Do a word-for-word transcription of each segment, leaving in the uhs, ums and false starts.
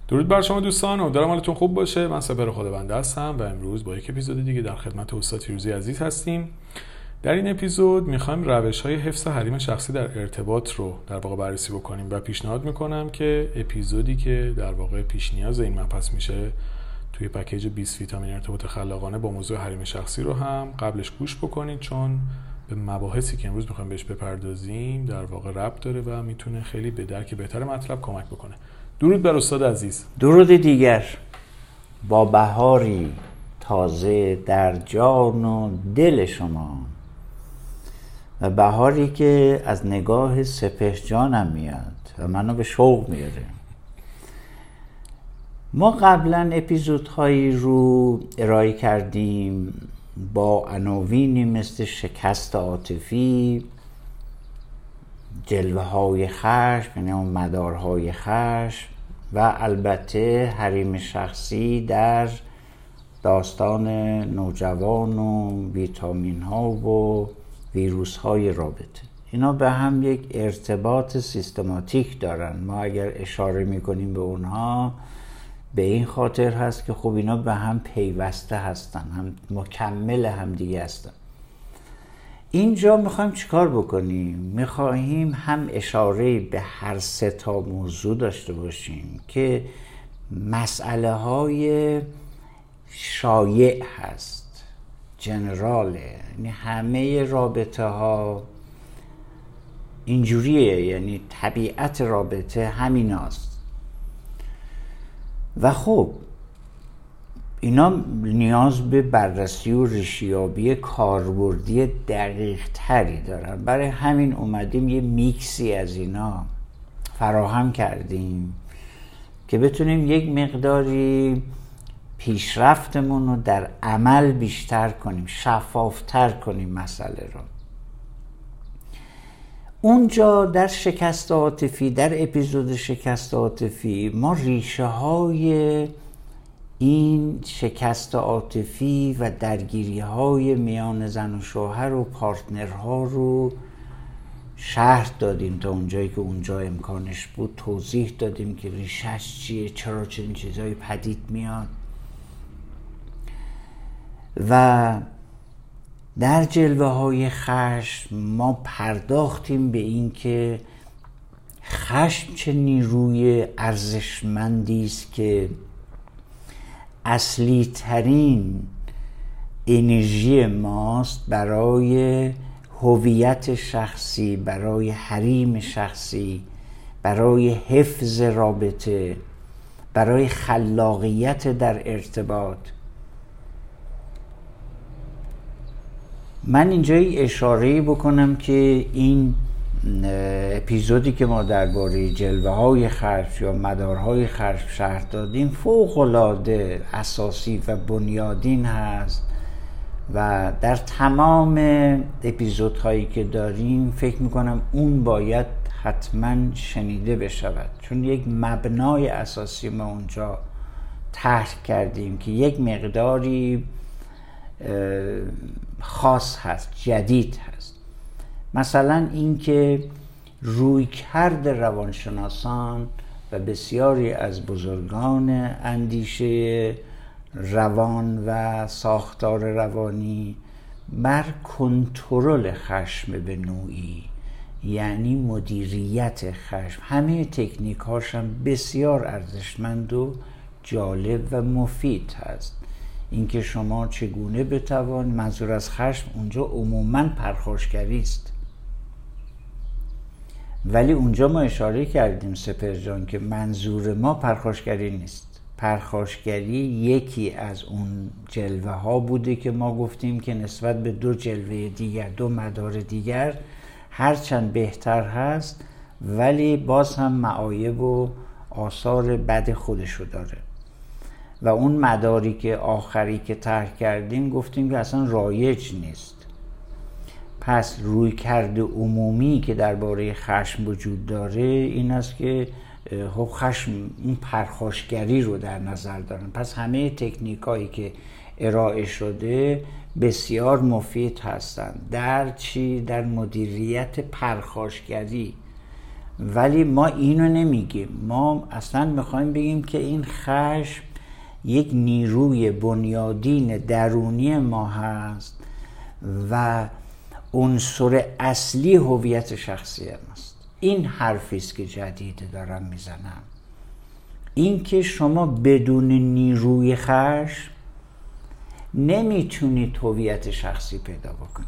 درود بر شما دوستان، امیدوارم حالتون خوب باشه. من سپر خدابنده هستم و امروز با یک اپیزود دیگه در خدمت استاد فیروزی عزیز هستیم. در این اپیزود میخوایم روش‌های حفظ حریم شخصی در ارتباط رو در واقع بررسی بکنیم و پیشنهاد میکنم که اپیزودی که در واقع پیش نیاز این مبحث میشه توی پکیج بیست ویتامین ارتباط خلاقانه با موضوع حریم شخصی رو هم قبلش گوش بکنید، چون به مباحثی که امروز میخوایم بهش بپردازیم در واقع ربط داره و میتونه خیلی به درک بهتر مطلب کمک بکنه. درود بر استاد عزیز. درود دیگر با بهاری تازه در جان و دل شما و بهاری که از نگاه سپهر جانم میاد و منو به شوق میاره. ما قبلا اپیزودهایی رو ارائه کردیم با عناوینی مثل شکست عاطفی، جلوه های خشم یعنی اون مدارهای خشم و البته حریم شخصی در داستان نوجوان و ویتامین ها و ویروس های رابطه. اینا به هم یک ارتباط سیستماتیک دارن. ما اگر اشاره میکنیم به اونها به این خاطر هست که خب اینا به هم پیوسته هستن، هم مکمل هم دیگه هستن. اینجا میخوایم چیکار بکنیم؟ میخواهیم هم اشاره به هر سه تا موضوع داشته باشیم که مسئله های شایع هست، جنراله، یعنی همه رابطه ها اینجوریه، یعنی طبیعت رابطه همین هست. و خب اینا نیاز به بررسی و ریشیابی کاربردی دقیق تری دارن. برای همین اومدیم یه میکسی از اینا فراهم کردیم که بتونیم یک مقداری پیشرفتمون رو در عمل بیشتر کنیم، شفافتر کنیم مسئله رو. اونجا در شکست عاطفی، در اپیزود شکست عاطفی، ما ریشه های این شکست عاطفی و درگیری های میان زن و شوهر و پارتنرها رو شرح دادیم تا اونجایی که اونجا امکانش بود، توضیح دادیم که ریشهش چیه، چرا چنین چیزایی پدید میاد. و در جلوه های خشم ما پرداختیم به این که خشم چه نیروی ارزشمندی است که اصلی ترین انرژی ماست برای هویت شخصی، برای حریم شخصی، برای حفظ رابطه، برای خلاقیت در ارتباط. من اینجایی اشاره‌ای بکنم که این اپیزودی که ما درباره جلوه های خشم یا مدارهای خشم شرح دادیم فوق‌العاده اساسی و بنیادین هست و در تمام اپیزودهایی که داریم فکر میکنم اون باید حتما شنیده بشود، چون یک مبنای اساسی ما اونجا طرح کردیم که یک مقداری خاص هست، جدید هست. مثلا این که رویکرد روانشناسان و بسیاری از بزرگان اندیشه روان و ساختار روانی بر کنترل خشم به نوعی، یعنی مدیریت خشم، همه تکنیک هاشم بسیار ارزشمند و جالب و مفید هست. اینکه شما چگونه بتوان، منظور از خشم اونجا عموماً پرخاشگری است، ولی اونجا ما اشاره کردیم سپهر جان که منظور ما پرخاشگری نیست. پرخاشگری یکی از اون جلوه ها بوده که ما گفتیم که نسبت به دو جلوه دیگر، دو مدار دیگر هرچند بهتر هست ولی باز هم معایب و آثار بد خودشو داره. و اون مداری که آخری که طرح کردیم گفتیم که اصلا رایج نیست. پس رویکرد عمومی که درباره خشم وجود داره این است که خب خشم اون پرخاشگری رو در نظر دارن. پس همه تکنیکایی که ارائه شده بسیار مفید هستند. در چی؟ در مدیریت پرخاشگری ولی ما اینو نمیگیم. ما اصلا میخوایم بگیم که این خشم یک نیروی بنیادین درونی ما هست و عنصر اصلی هویت شخصی ماست. این حرفی است که جدید دارم میزنم، این که شما بدون نیروی خشم نمیتونید هویت شخصی پیدا بکنید.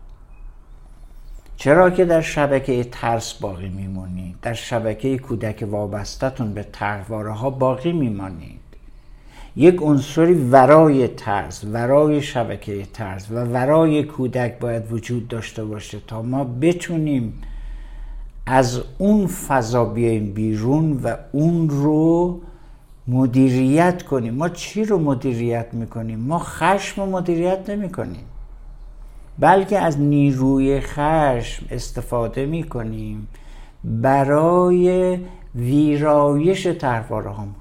چرا که در شبکه ترس باقی میمونید، در شبکه کودک وابسته‌تون به طرحواره ها باقی میمانید. یک عنصری ورای ترس، ورای شبکه ترس و ورای کودک باید وجود داشته باشه تا ما بتونیم از اون فضا بیاییم بیرون و اون رو مدیریت کنیم. ما چی رو مدیریت میکنیم؟ ما خشم رو مدیریت نمی کنیم، بلکه از نیروی خشم استفاده میکنیم برای ویرایش طرحواره هامون.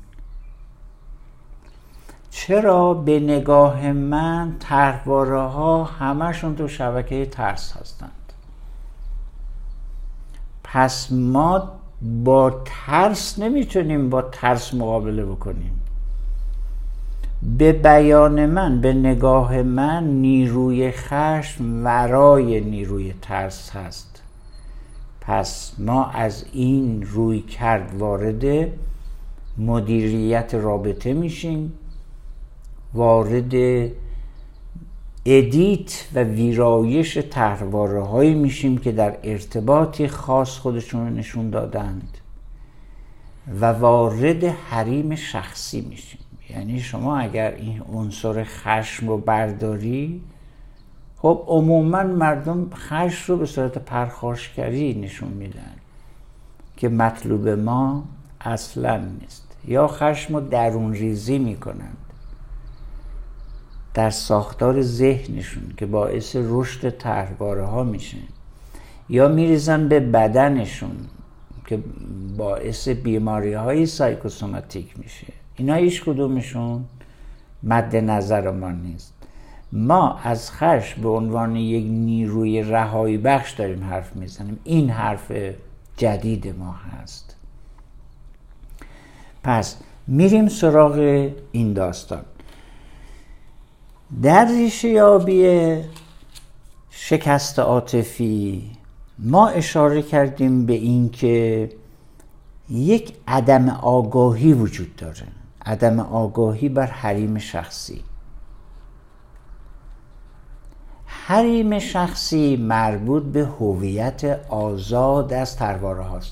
چرا به نگاه من طرحواره ها همشون تو شبکه ترس هستند؟ پس ما با ترس نمیتونیم با ترس مقابله بکنیم. به بیان من، به نگاه من، نیروی خشم ورای نیروی ترس هست. پس ما از این روی کرد وارد مدیریت رابطه میشیم، وارد ادیت و ویرایش طرحواره هایی میشیم که در ارتباطی خاص خودشون رو نشون دادند و وارد حریم شخصی میشیم. یعنی شما اگر این عنصر خشم رو برداری، خب عموما مردم خشم رو به صورت پرخاشگری نشون میدن که مطلوب ما اصلا نیست، یا خشم رو درون ریزی میکنند در ساختار ذهنشون که باعث رشد طرحواره ها میشه، یا میریزن به بدنشون که باعث بیماری های سایکوسوماتیک میشه. اینا هیچ کدومشون مد نظر ما نیست. ما از خشم به عنوان یک نیروی رهایی بخش داریم حرف میزنیم. این حرف جدید ما هست. پس میریم سراغ این داستان. در ریشه یابی شکست عاطفی ما اشاره کردیم به این که یک عدم آگاهی وجود داره، عدم آگاهی بر حریم شخصی. حریم شخصی مربوط به هویت آزاد از طرحواره هاست.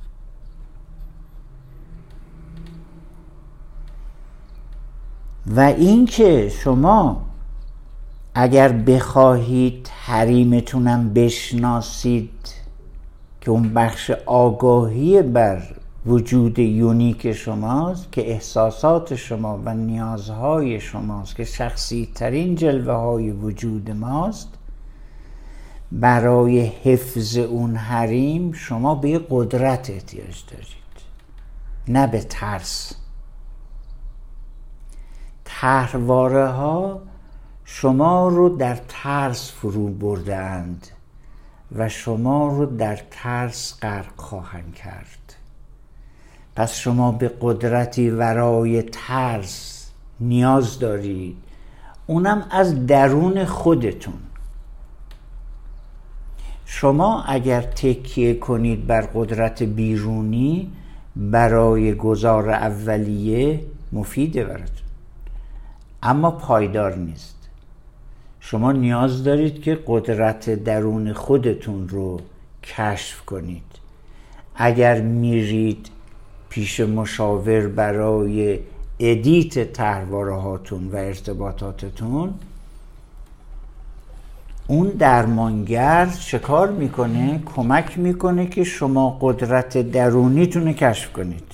و این که شما اگر بخواهید حریمتونم بشناسید که اون بخش آگاهی بر وجود یونیک شماست، که احساسات شما و نیازهای شماست، که شخصی ترین جلوه های وجود ماست، برای حفظ اون حریم شما به قدرت احتیاج دارید، نه به ترس. طرحواره ها شما رو در ترس فرو برده اند و شما رو در ترس غرق خواهند کرد. پس شما به قدرتی ورای ترس نیاز دارید، اونم از درون خودتون. شما اگر تکیه کنید بر قدرت بیرونی برای گذار اولیه مفیده براتون، اما پایدار نیست. شما نیاز دارید که قدرت درون خودتون رو کشف کنید. اگر میرید پیش مشاور برای ادیت طرحواره هاتون و ارتباطاتتون، اون درمانگر چه کار میکنه؟ کمک میکنه که شما قدرت درونیتون رو کشف کنید.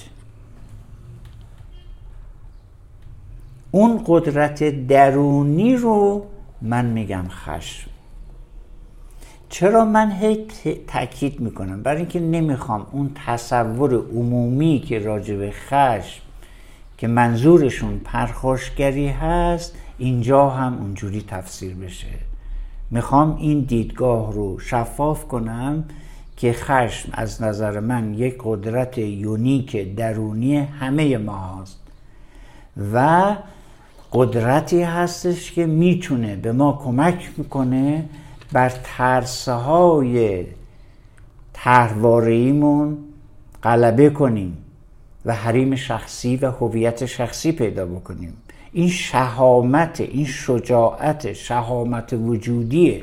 اون قدرت درونی رو من میگم خشم. چرا من هی تاکید میکنم؟ برای اینکه نمیخوام اون تصور عمومی که راجع به خشم که منظورشون پرخاشگری هست اینجا هم اونجوری تفسیر بشه. میخوام این دیدگاه رو شفاف کنم که خشم از نظر من یک قدرت یونیک درونی همه ما هست و قدرتی هستش که میتونه به ما کمک میکنه بر ترسهای طرحواره‌ایمون غلبه کنیم و حریم شخصی و هویت شخصی پیدا بکنیم. این شهامت، این شجاعت، شهامت وجودیه.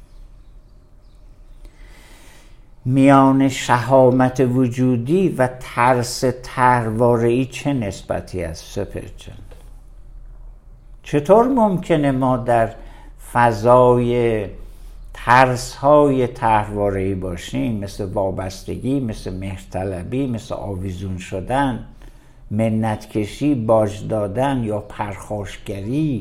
میان شهامت وجودی و ترس طرحواره‌ای چه نسبتی است سپهر جان؟ چطور ممکنه ما در فضای ترس‌های طرحواره‌ای باشیم، مثل وابستگی، مثل مهرطلبی، مثل آویزون شدن، منتکشی، باج دادن یا پرخاشگری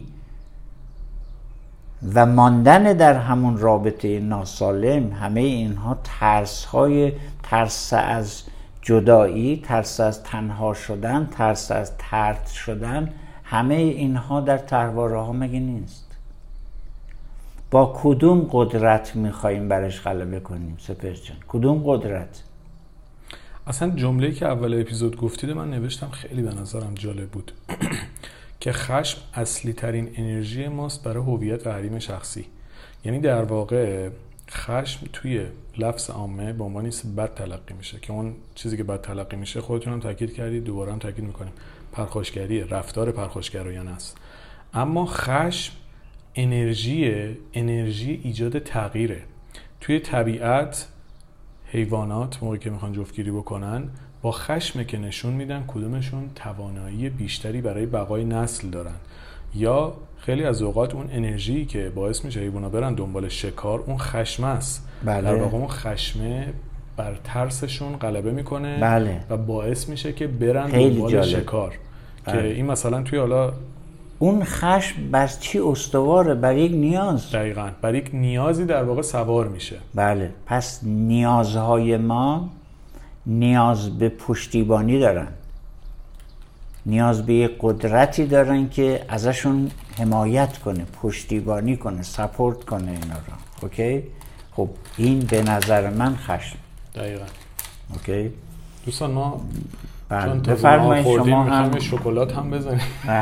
و ماندن در همون رابطه ناسالم؟ همه اینها ترس‌های ترس از جدایی، ترس از تنها شدن، ترس از طرد شدن، همه اینها در طرحواره‌ها مگه نیست؟ با کدوم قدرت میخواییم برش غلبه کنیم سپهر جان؟ کدوم قدرت؟ اصلا جمله‌ای که اول اپیزود گفتید من نوشتم، خیلی به نظرم جالب بود که خشم اصلی ترین انرژی ماست برای هویت و حریم شخصی. یعنی در واقع خشم توی لفظ عامه به عنوان چیز بد تلقی میشه که اون چیزی که بد تلقی میشه خودتون هم تاکید کردید، دوباره هم تاکید میکنیم، پرخاشگریه، رفتار پرخاشگرایانه است. اما خشم انرژی انرژی ایجاد تغییره. توی طبیعت حیوانات موقعی که میخوان جفتگیری بکنن با خشم که نشون میدن کدومشون توانایی بیشتری برای بقای نسل دارن، یا خیلی از اوقات اون انرژی که باعث میشه حیونا برن دنبال شکار اون خشم است. بله. در واقع اون خشمه بر ترسشون غلبه میکنه. بله. و باعث میشه که برن دنبال جالب. شکار. بله. که این مثلا توی حالا اون خشم بر چی استواره؟ بر یک نیاز. دقیقاً بر یک نیازی در واقع سوار میشه. بله. پس نیازهای ما نیاز به پشتیبانی دارن، نیاز به یک قدرتی دارن که ازشون حمایت کنه، پشتیبانی کنه، سپورت کنه اینا رو. اوکی؟ خب این به نظر من خشم. دقیقاً. اوکی؟ دوستان ما بله. چون تازه شما هم شکلات هم بزنیم. بله.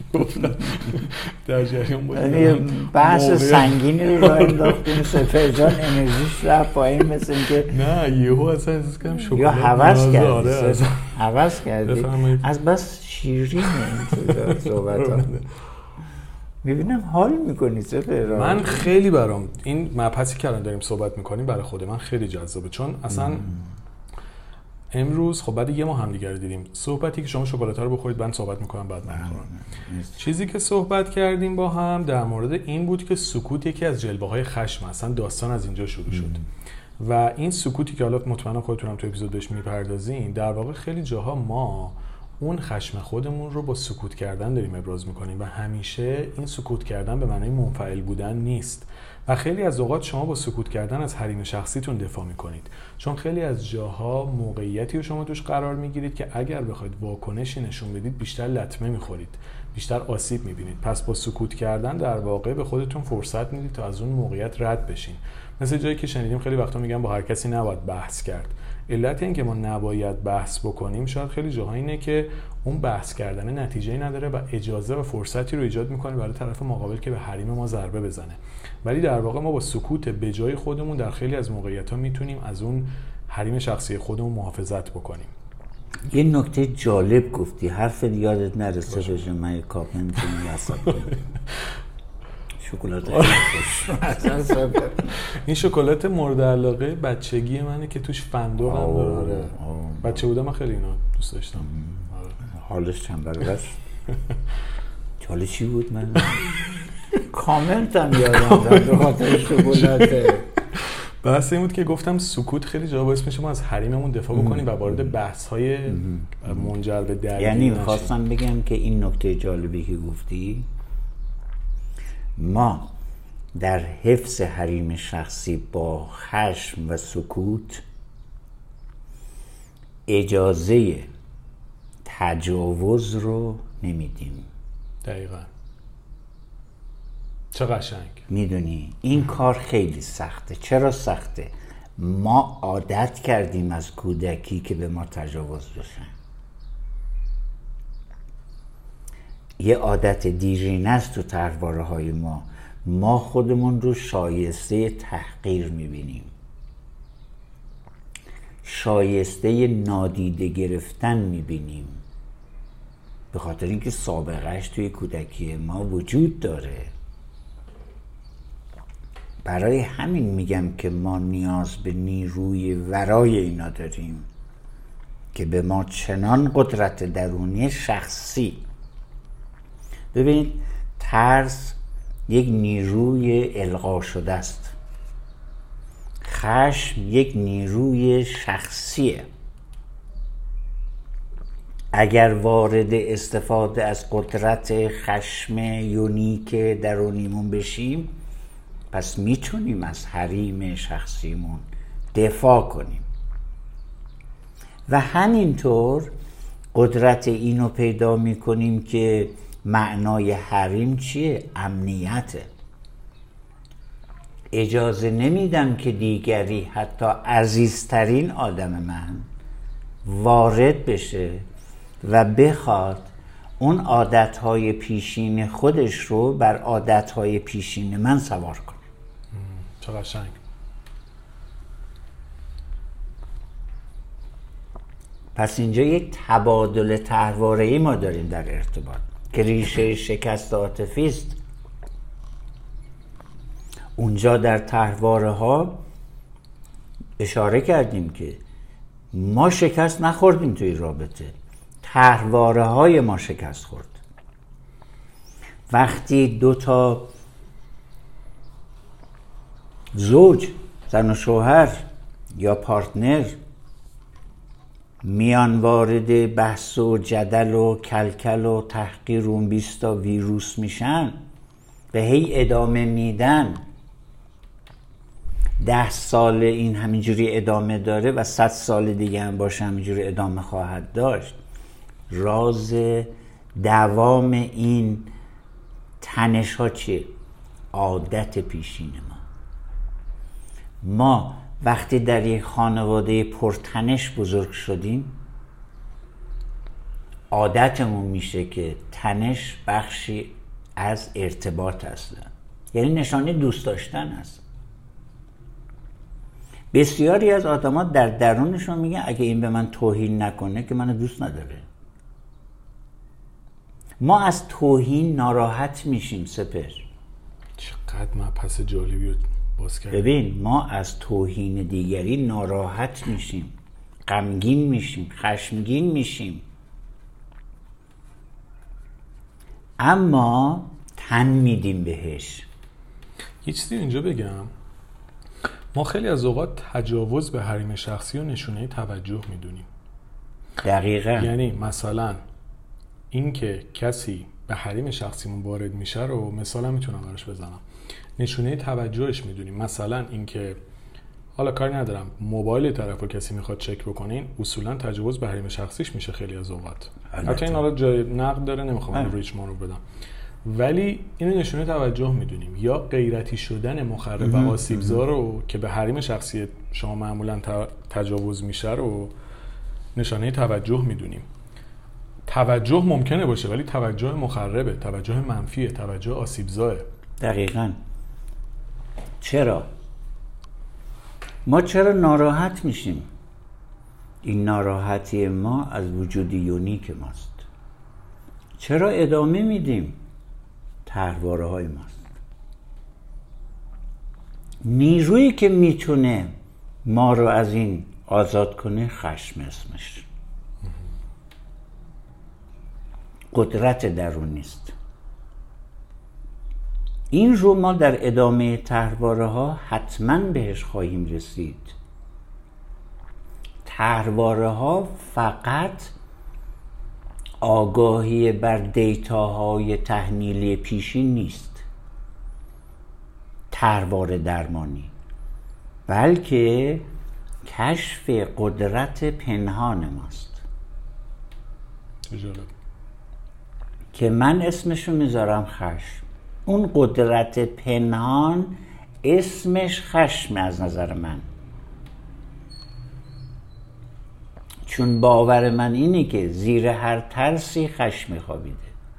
در جریان باشید. بحث سنگینی رو راه انداختیم سپهر جان، انرژیش رفت پایین، مثل اینکه نه یهو اصلا احساس کردم شکلات یا هوس کردی، هوس کردی از بس شیرینه این صحبت. میبینم حال میکنی سپهر. من خیلی برام این مبحثی که الان داریم صحبت میکنیم برای خود من خیلی جذابه، چون اصلا امروز خب بعد یه ماه هم دیگه رو دیدیم. صحبتی که شما شکلات رو بخورید بعد صحبت میکنم بعد من میخورم. چیزی که صحبت کردیم با هم در مورد این بود که سکوت یکی از جلوه های خشم، اصلا داستان از اینجا شروع شد. و این سکوتی که حالا مطمئنم خودتون هم تو اپیزود بهش میپردازین، در واقع خیلی جاها ما اون خشم خودمون رو با سکوت کردن داریم ابراز میکنیم و همیشه این سکوت کردن به معنای منفعل بودن نیست. و خیلی از اوقات شما با سکوت کردن از حریم شخصیتون دفاع میکنید، چون خیلی از جاها موقعیتی رو شما توش قرار میگیرید که اگر بخواید واکنشی نشون بدید بیشتر لطمه میخورید، بیشتر آسیب میبینید. پس با سکوت کردن در واقع به خودتون فرصت میدید تا از اون موقعیت رد بشین. مثل جایی که شنیدیم خیلی وقتا میگن با هر کسی نباید بحث کرد. علت این که ما نباید بحث بکنیم شاید خیلی جاها اینه که اون بحث کردن نتیجه‌ای نداره و اجازه و فرصتی رو ایجاد میکنه برای طرف مقابل که به حریم ما ضربه بزنه. ولی در واقع ما با سکوت به جای خودمون در خیلی از موقعیت‌ها میتونیم از اون حریم شخصی خودمون محافظت بکنیم. یه نکته جالب گفتی، حرف یادت نرسه بشه من یک کاپ نمیتونی یاسب کنم. شکلات خوش. این شکلات مورد علاقه بچگی منه که توش فندق هم داره. بچه بودم من خیلی اینا دوست داشتم. حالش چند برابر؟ حالا چی بود من؟ کامنت هم یادم داد به خاطر شکلات. بحث این بود که گفتم سکوت خیلی جا باعث میشه ما از حریممون دفاع بکنیم و وارد بحث‌های منجر به درگیری نشیم. یعنی خواستم بگم که این نکته جالبی که گفتی، ما در حفظ حریم شخصی با خشم و سکوت اجازه تجاوز رو نمیدیم. دقیقاً. چه قشنگ. میدونی این کار خیلی سخته. چرا سخته؟ ما عادت کردیم از کودکی که به ما تجاوز بشن. یه عادت دیرینه است تو طرحواره های ما. ما خودمون رو شایسته تحقیر میبینیم، شایسته نادیده گرفتن میبینیم، به خاطر اینکه سابقهش توی کودکی ما وجود داره. برای همین میگم که ما نیاز به نیروی ورای اینا داریم که به ما چنان قدرت درونی شخصی. ببینید ترس یک نیروی القا شده است، خشم یک نیروی شخصیه. اگر وارد استفاده از قدرت خشم یونیک درونیمون بشیم، پس میتونیم از حریم شخصیمون دفاع کنیم و همینطور قدرت اینو پیدا میکنیم که معنای حریم چیه؟ امنیته. اجازه نمیدم که دیگری، حتی عزیزترین آدم من، وارد بشه و بخواد اون عادتهای پیشین خودش رو بر عادتهای پیشین من سوار کنه. چه قشنگ. پس اینجا یک تبادل طرحواره‌ای ما داریم در ارتباط که ریشه شکست عاطفی است. اونجا در طرحواره ها اشاره کردیم که ما شکست نخوردیم توی رابطه، طرحواره های ما شکست خورد. وقتی دو تا زوج، زن و شوهر یا پارتنر میان وارد بحث و جدل و کلکل و تحقیر اون بیستا ویروس میشن، به هی ادامه میدن، ده سال این همینجوری ادامه داره و صد سال دیگه هم باشه همینجوری ادامه خواهد داشت. راز دوام این تنش ها چیه؟ عادت پیشین ما. ما وقتی در یک خانواده پرتنش بزرگ شدیم، عادتمون میشه که تنش بخشی از ارتباط هست، یعنی نشانه دوست داشتن است. بسیاری از آدم‌ها در درونشون میگن اگه این به من توهین نکنه که منو دوست نداره. ما از توهین ناراحت میشیم سپر. چقدر مبحث جالبی رو باز کردیم. ببین ما از توهین دیگری ناراحت میشیم، غمگین میشیم، خشمگین میشیم، اما تن میدیم بهش. یه چیزی اینجا بگم، ما خیلی از اوقات تجاوز به حریم شخصی و نشونه توجه میدونیم. دقیقاً. یعنی مثلا این که کسی به حریم شخصیمون وارد میشه رو مثلا میتونم براش بزنم، نشونه توجهش میدونیم. مثلا این که حالا کاری ندارم موبایل طرفو کسی میخواد چک بکنین، اصولا تجاوز به حریم شخصیش میشه خیلی از اوقات. حتی این حالا جای نقد داره، نمیخوام رویش ما رو بدم، ولی اینو نشونه توجه میدونیم. یا غیرتی شدن مخرب و آسیبزا رو که به حریم شخصی شما معمولا تجاوز میشه رو نشانه توجه میدونیم. توجه ممکنه باشه ولی توجه مخربه، توجه منفیه، توجه آسیبزاه. دقیقاً. چرا؟ ما چرا ناراحت میشیم؟ این ناراحتی ما از وجود یونیک ماست. چرا ادامه میدیم؟ طرحواره های ماست. نیرویی که میتونه ما رو از این آزاد کنه خشم اسمش، قدرت درونی است. این رو ما در ادامه طرحواره ها حتما بهش خواهیم رسید. طرحواره ها فقط آگاهی بر دیتاهای تحمیلی پیشین نیست، طرحواره درمانی، بلکه کشف قدرت پنهان ماست جالب. که من اسمشو میذارم خشم. اون قدرت پنهان اسمش خشم از نظر من. چون باور من اینه که زیر هر ترسی خشم میخوابیده.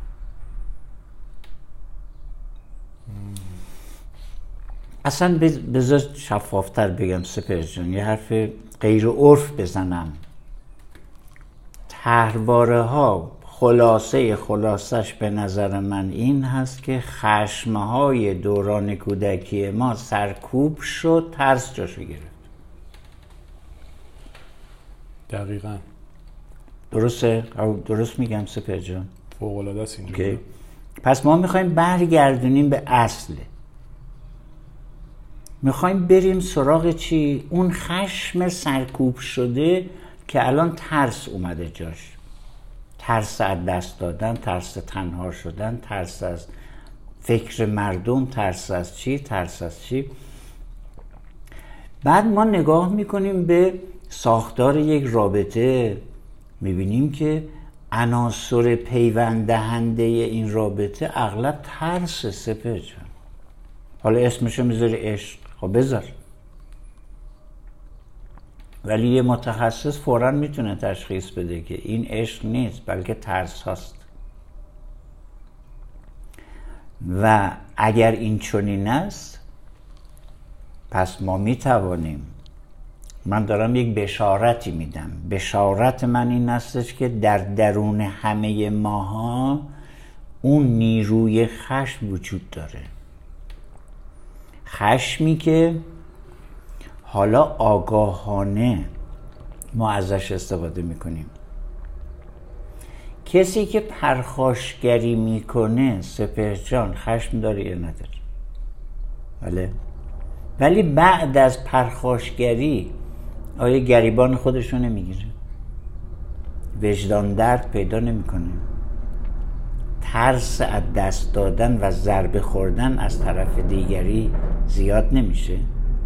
اصلا بذار شفافتر بگم سپهر جان، یه حرف غیر عرف بزنم. طرحواره ها خلاصه خلاصش به نظر من این هست که خشمهای دوران کودکی ما سرکوب شد، ترس جاشو گرفت. دقیقاً درسته؟ درست میگم سپهر جان؟ فوق‌العاده است اینجوری. پس ما میخوایم برگردونیم به اصل، میخوایم بریم سراغ چی؟ اون خشم سرکوب شده که الان ترس اومده جاش. ترس از دست دادن، ترس تنها شدن، ترس از فکر مردم، ترس از چی؟ ترس از چی؟ بعد ما نگاه میکنیم به ساختار یک رابطه، میبینیم که عناصر پیوند دهنده این رابطه اغلب ترس. سپهر جان حالا اسمشو میذاری عشق، خب بذار، ولی یه متخصص فوراً میتونه تشخیص بده که این عشق نیست بلکه ترس هاست. و اگر این چنین است، پس ما میتوانیم، من دارم یک بشارتی میدم، بشارت من این استش که در درون همه ماها اون نیروی خشم وجود داره. خشمی که حالا آگاهانه ما ازش استفاده میکنیم. کسی که پرخاشگری میکنه سپهر جان خشم داره یا نداره؟ بله. ولی بعد از پرخاشگری آیا گریبان خودشو نمیگیره؟ وجدان درد پیدا نمیکنه؟ ترس از دست دادن و ضربه خوردن از طرف دیگری زیاد نمیشه؟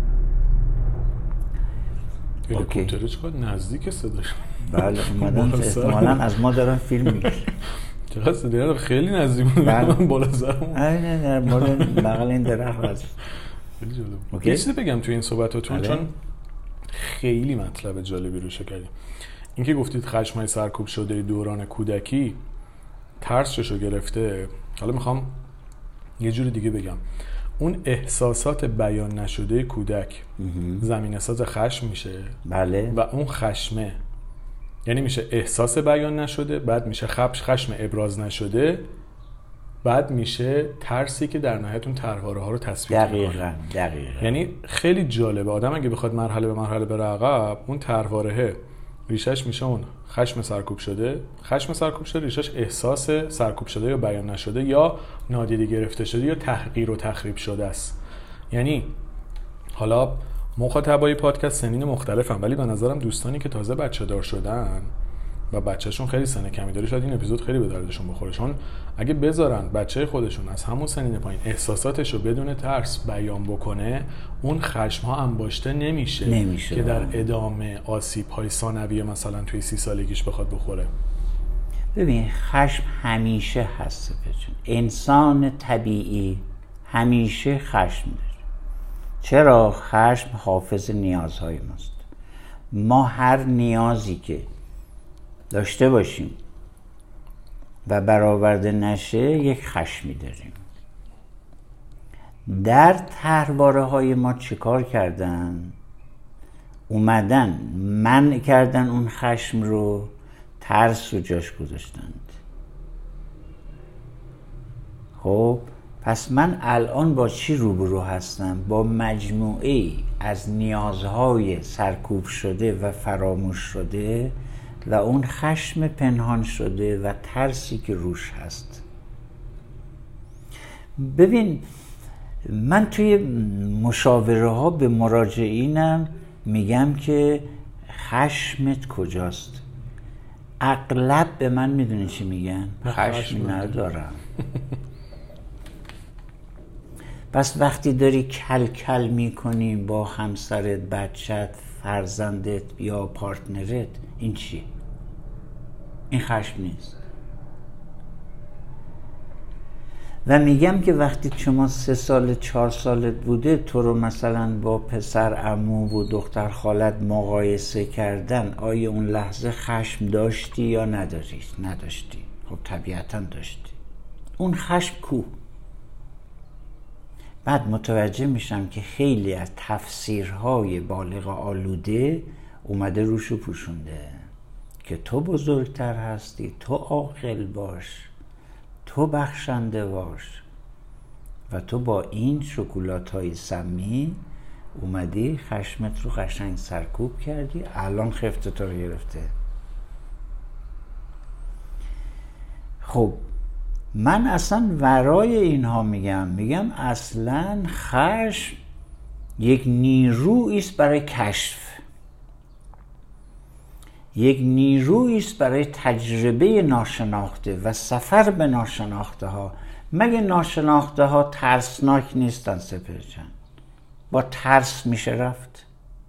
هلیکوپتر چقدر نزدیک صداش. بله اومدن احتمالاً از ما دارن فیلم میگیرن. چقدر صدای خیلی نزدیک بود. من بالا سرم. نه نه بالا بغل این درخت هست. خیلی جالب. یه چیزی بگم تو این صحبتاتون چون خیلی مطلب جالبی روش کردیم. اینکه گفتید خشمای سرکوب شده دوران کودکی ترس چشو گرفته. حالا میخوام یه جور دیگه بگم. اون احساسات بیان نشده کودک زمینه ساز خشم میشه. بله. و اون خشمه یعنی میشه احساس بیان نشده، بعد میشه خشم ابراز نشده، بعد میشه ترسی که در نهایت اون طرحواره ها رو تثبیت میکنه. دقیقاً دقیقاً. یعنی خیلی جالبه آدم اگه بخواد مرحله به مرحله بره عقب، اون طرحواره ریشش میشه اون خشم سرکوب شده. خشم سرکوب شده ریشش احساس سرکوب شده یا بیان نشده یا نادیده گرفته شده یا تحقیر و تخریب شده است. یعنی حالا مخاطبای پادکست سنین مختلفن، ولی به نظرم دوستانی که تازه بچه دار شدن و بچه‌شون خیلی سن کمی داره شاید این اپیزود خیلی به دردشون بخوره، چون اگه بذارن بچه خودشون از همون سنین پایین احساساتش رو بدون ترس بیان بکنه، اون خشم ها انباشته نمیشه, نمیشه که در ادامه آسیب های ثانویه مثلا توی سی سالگیش بخواد بخوره. ببین خشم همیشه هست بچون. انسان طبیعی همیشه خشم داره. چرا؟ خشم حافظ نیازهای ماست. ما هر نیازی که داشته باشیم و برآورده نشه یک خشمی داریم. در طرحواره های ما چیکار کردن؟ اومدن منع کردن اون خشم رو، ترس رو جاش گذاشتند. خب پس من الان با چی روبرو هستم؟ با مجموعه از نیازهای سرکوب شده و فراموش شده و اون خشم پنهان شده و ترسی که روش هست. ببین من توی مشاوره ها به مراجعینم میگم که خشمت کجاست؟ اغلب به من میدونی چی میگن؟ خشم ندارم. پس وقتی داری کل کل میکنی با همسرت، بچت، فرزندت یا پارتنرت، این چی؟ این خشم نیست. و میگم که وقتی شما سه سال چهار سالت بوده تو رو مثلا با پسر عمو و دختر خالت مقایسه کردن، آیا اون لحظه خشم داشتی یا نداری؟ نداشتی. خب طبیعتا داشتی. اون خشم کو؟ بعد متوجه میشم که خیلی از تفسیرهای بالغ آلوده اومده روشو پوشونده که تو بزرگتر هستی، تو عاقل باش، تو بخشنده باش، و تو با این شکلات‌های سمی اومدی خشمت رو قشنگ سرکوب کردی، الان خفت تو رو گرفته. خب من اصلا ورای اینها میگم میگم اصلا خشم یک نیرویی است برای کشف، یک نیرویی است برای تجربه ناشناخته و سفر به ناشناخته ها. مگه ناشناخته ها ترسناک نیستن سپر جان؟ با ترس میشه رفت؟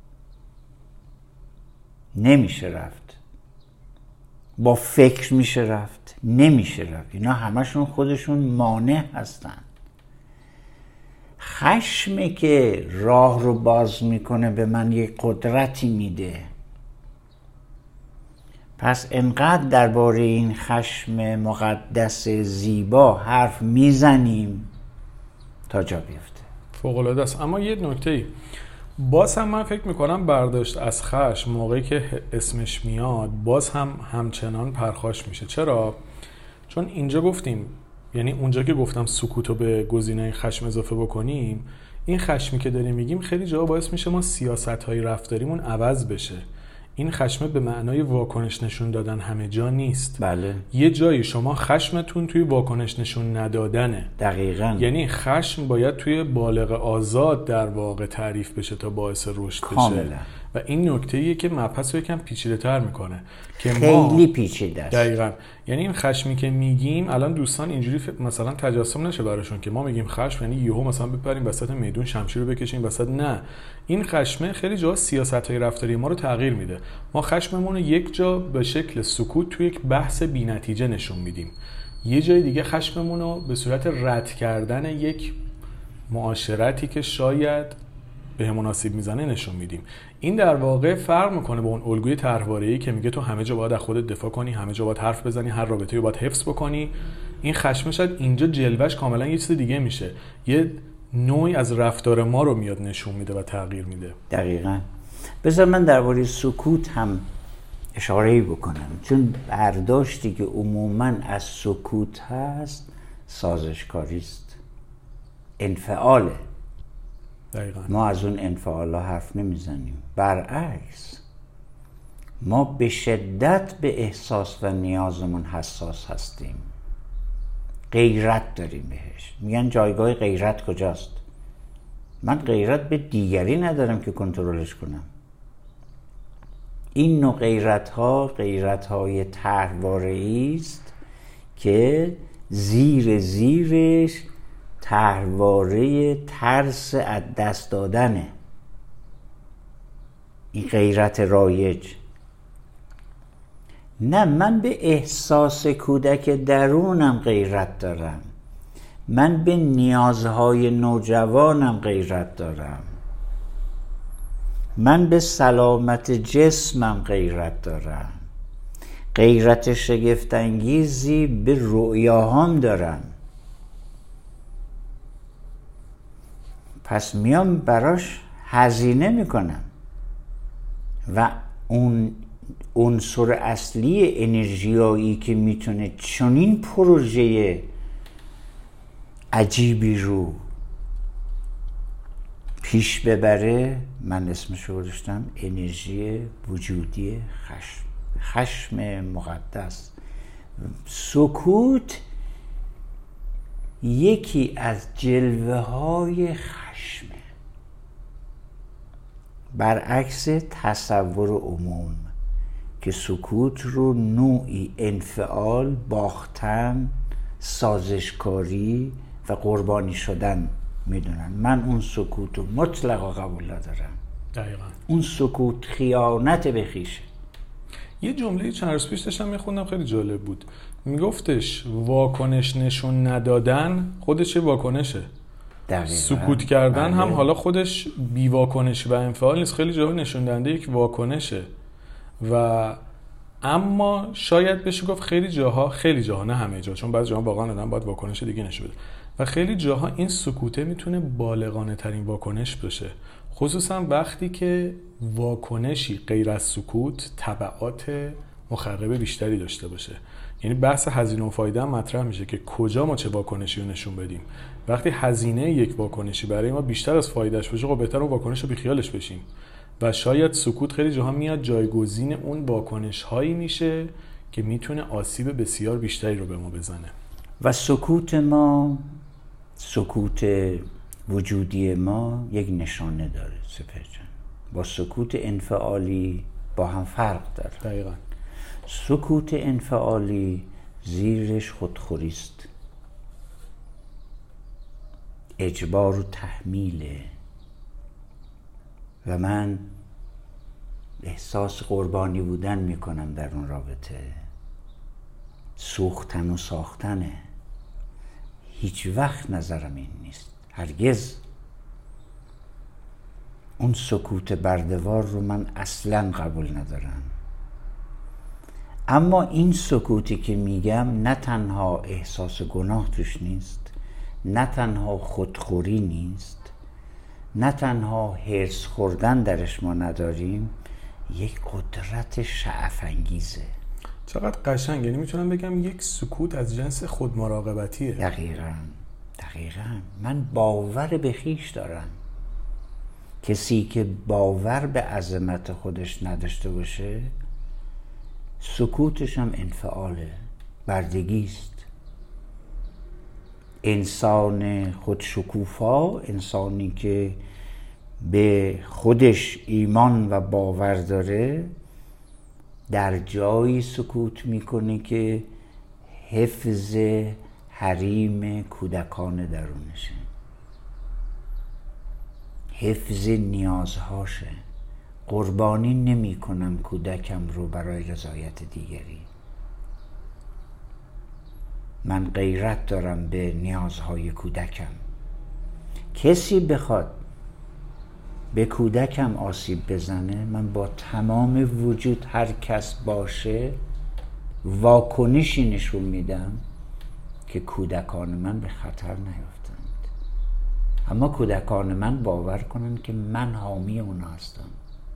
نمیشه رفت. با فکر میشه رفت؟ نمیشه رفت. اینا همشون خودشون مانع هستن. خشمی که راه رو باز میکنه به من یک قدرتی میده. پس انقدر درباره این خشم مقدس زیبا حرف میزنیم تا جا بیفته. فوق‌العاده است. اما یه نکته باز هم من فکر میکنم برداشت از خشم موقعی که اسمش میاد باز هم همچنان پرخاش میشه. چرا؟ چون اینجا گفتیم، یعنی اونجا که گفتم سکوتو به گزینه خشم اضافه بکنیم، این خشمی که داریم میگیم خیلی جا باعث میشه ما سیاست‌های رفتاریمون عوض بشه. این خشم به معنای واکنش نشون دادن همه جا نیست. بله. یه جایی شما خشمتون توی واکنش نشون ندادنه. دقیقاً. یعنی خشم باید توی بالغ آزاد در واقع تعریف بشه تا باعث رشد بشه. کاملا. و این نکته‌ایه که مبحث رو یکم پیچیده‌تر میکنه که خیلی پیچیده است. دقیقاً. یعنی این خشمی که میگیم الان دوستان اینجوری مثلا تجسم نشه براشون که ما میگیم خشم یعنی یهو مثلا بپریم وسط میدون شمشیر رو بکشیم وسط. نه، این خشمه خیلی جا سیاست‌های رفتاری ما رو تغییر میده. ما خشممون رو یک جا به شکل سکوت توی یک بحث بی‌نتیجه نشون میدیم، یه جای دیگه خشممون رو به صورت رد کردن یک معاشرتی که شاید به مناسب میزنه نشون میدیم. این در واقع فرق میکنه با اون الگوی طرحواره‌ای که میگه تو همه جا باید از خودت دفاع کنی، همه جا باید حرف بزنی، هر رابطه‌ای باید حفظ بکنی. این خشم شاید اینجا جلوش کاملا یه چیز دیگه میشه، یه نوعی از رفتار ما رو میاد نشون میده و تغییر میده. دقیقاً. بذار من درباره سکوت هم اشاره‌ای بکنم، چون برداشتی که عموماً از سکوت هست سازشکاری است، انفعاله. دقیقاً. ما از اون انفعالا حرف نمیزنیم، برعکس ما به شدت به احساس و نیازمون حساس هستیم، غیرت داریم بهش. میگن جایگاه غیرت کجاست؟ من غیرت به دیگری ندارم که کنترلش کنم. این نوع غیرت ها غیرت های طرحواره‌ای است که زیر زیرش طرحواره ترس از دست دادنه. این غیرت رایج. نه، من به احساس کودک درونم غیرت دارم، من به نیازهای نوجوانم غیرت دارم، من به سلامت جسمم غیرت دارم، غیرت شگفت‌انگیزی به رؤیاهام دارم. پس میام براش هزینه میکنم و اون عنصر اصلی انرژیایی که میتونه چنین پروژه عجیبی رو پیش ببره، من اسمش رو گذاشتم انرژی وجودی خشم، خشم مقدس. سکوت یکی از جلوه های خشمه، برعکس تصور عموم که سکوت رو نوعی انفعال، باختن، سازشکاری و قربانی شدن میدونن. من اون سکوت رو مطلقا قبول ندارم. دقیقاً. اون سکوت خیانت به خویشه. یه جمله چند روز پیش داشتم میخوندم خیلی جالب بود. میگفتش واکنش نشون ندادن خودش واکنشه. دقیقا. سکوت کردن بله. هم حالا خودش بی واکنش و انفعال نیست، خیلی جاها نشون دهنده یک واکنشه. و اما شاید بشه گفت خیلی جاها خیلی جاها نه همه جا، چون بعضی جاها واقعا آدم باید واکنش دیگه نشون بده و خیلی جاها این سکوته میتونه بالغانه ترین واکنش باشه، خصوصا وقتی که واکنشی غیر از سکوت تبعات مخرب بیشتری داشته باشه. یعنی بحث هزینه و فایده هم مطرح میشه که کجا ما چه واکنشی رو نشون بدیم. وقتی هزینه یک واکنشی برای ما بیشتر از فایدهش باشه، خب بهتره اون واکنش رو بیخیالش بشیم و شاید سکوت خیلی جاها میاد جایگزین اون واکنش هایی میشه که میتونه آسیب بسیار بیشتری رو به ما بزنه. و سکوت ما، سکوت وجودی ما یک نشانه داره سپهر، با سکوت انفعالی با هم فرق داره. دقیقاً. سکوت انفعالی زیرش خودخوریست، اجبار و تحمیله و من احساس قربانی بودن میکنم در اون رابطه. سوختن و ساختنه. هیچ وقت نظرم این نیست، هرگز. اون سکوت بردوار رو من اصلاً قبول ندارم. اما این سکوتی که میگم نه تنها احساس گناه توش نیست، نه تنها خودخوری نیست، نه تنها هرس خوردن درش ما نداریم، یک قدرت شعف انگیزه. چقدر قشنگ. یعنی میتونم بگم یک سکوت از جنس خودمراقبتیه. دقیقاً دقیقاً. من باور به خویش دارم. کسی که باور به عظمت خودش نداشته باشه، سکوتش هم انفعاله، بردگیست. انسان خودشکوفا، انسانی که به خودش ایمان و باور داره، در جایی سکوت میکنه که حفظ حریم کودکان درونشه، حفظ نیازهاشه. قربانی نمی کنم کودکم رو برای رضایت دیگری. من غیرت دارم به نیازهای کودکم. کسی بخواد به کودکم آسیب بزنه، من با تمام وجود، هر کس باشه، واکنشی نشون میدم که کودکان من به خطر نیفتند. اما کودکان من باور کنن که من حامی اونا هستم.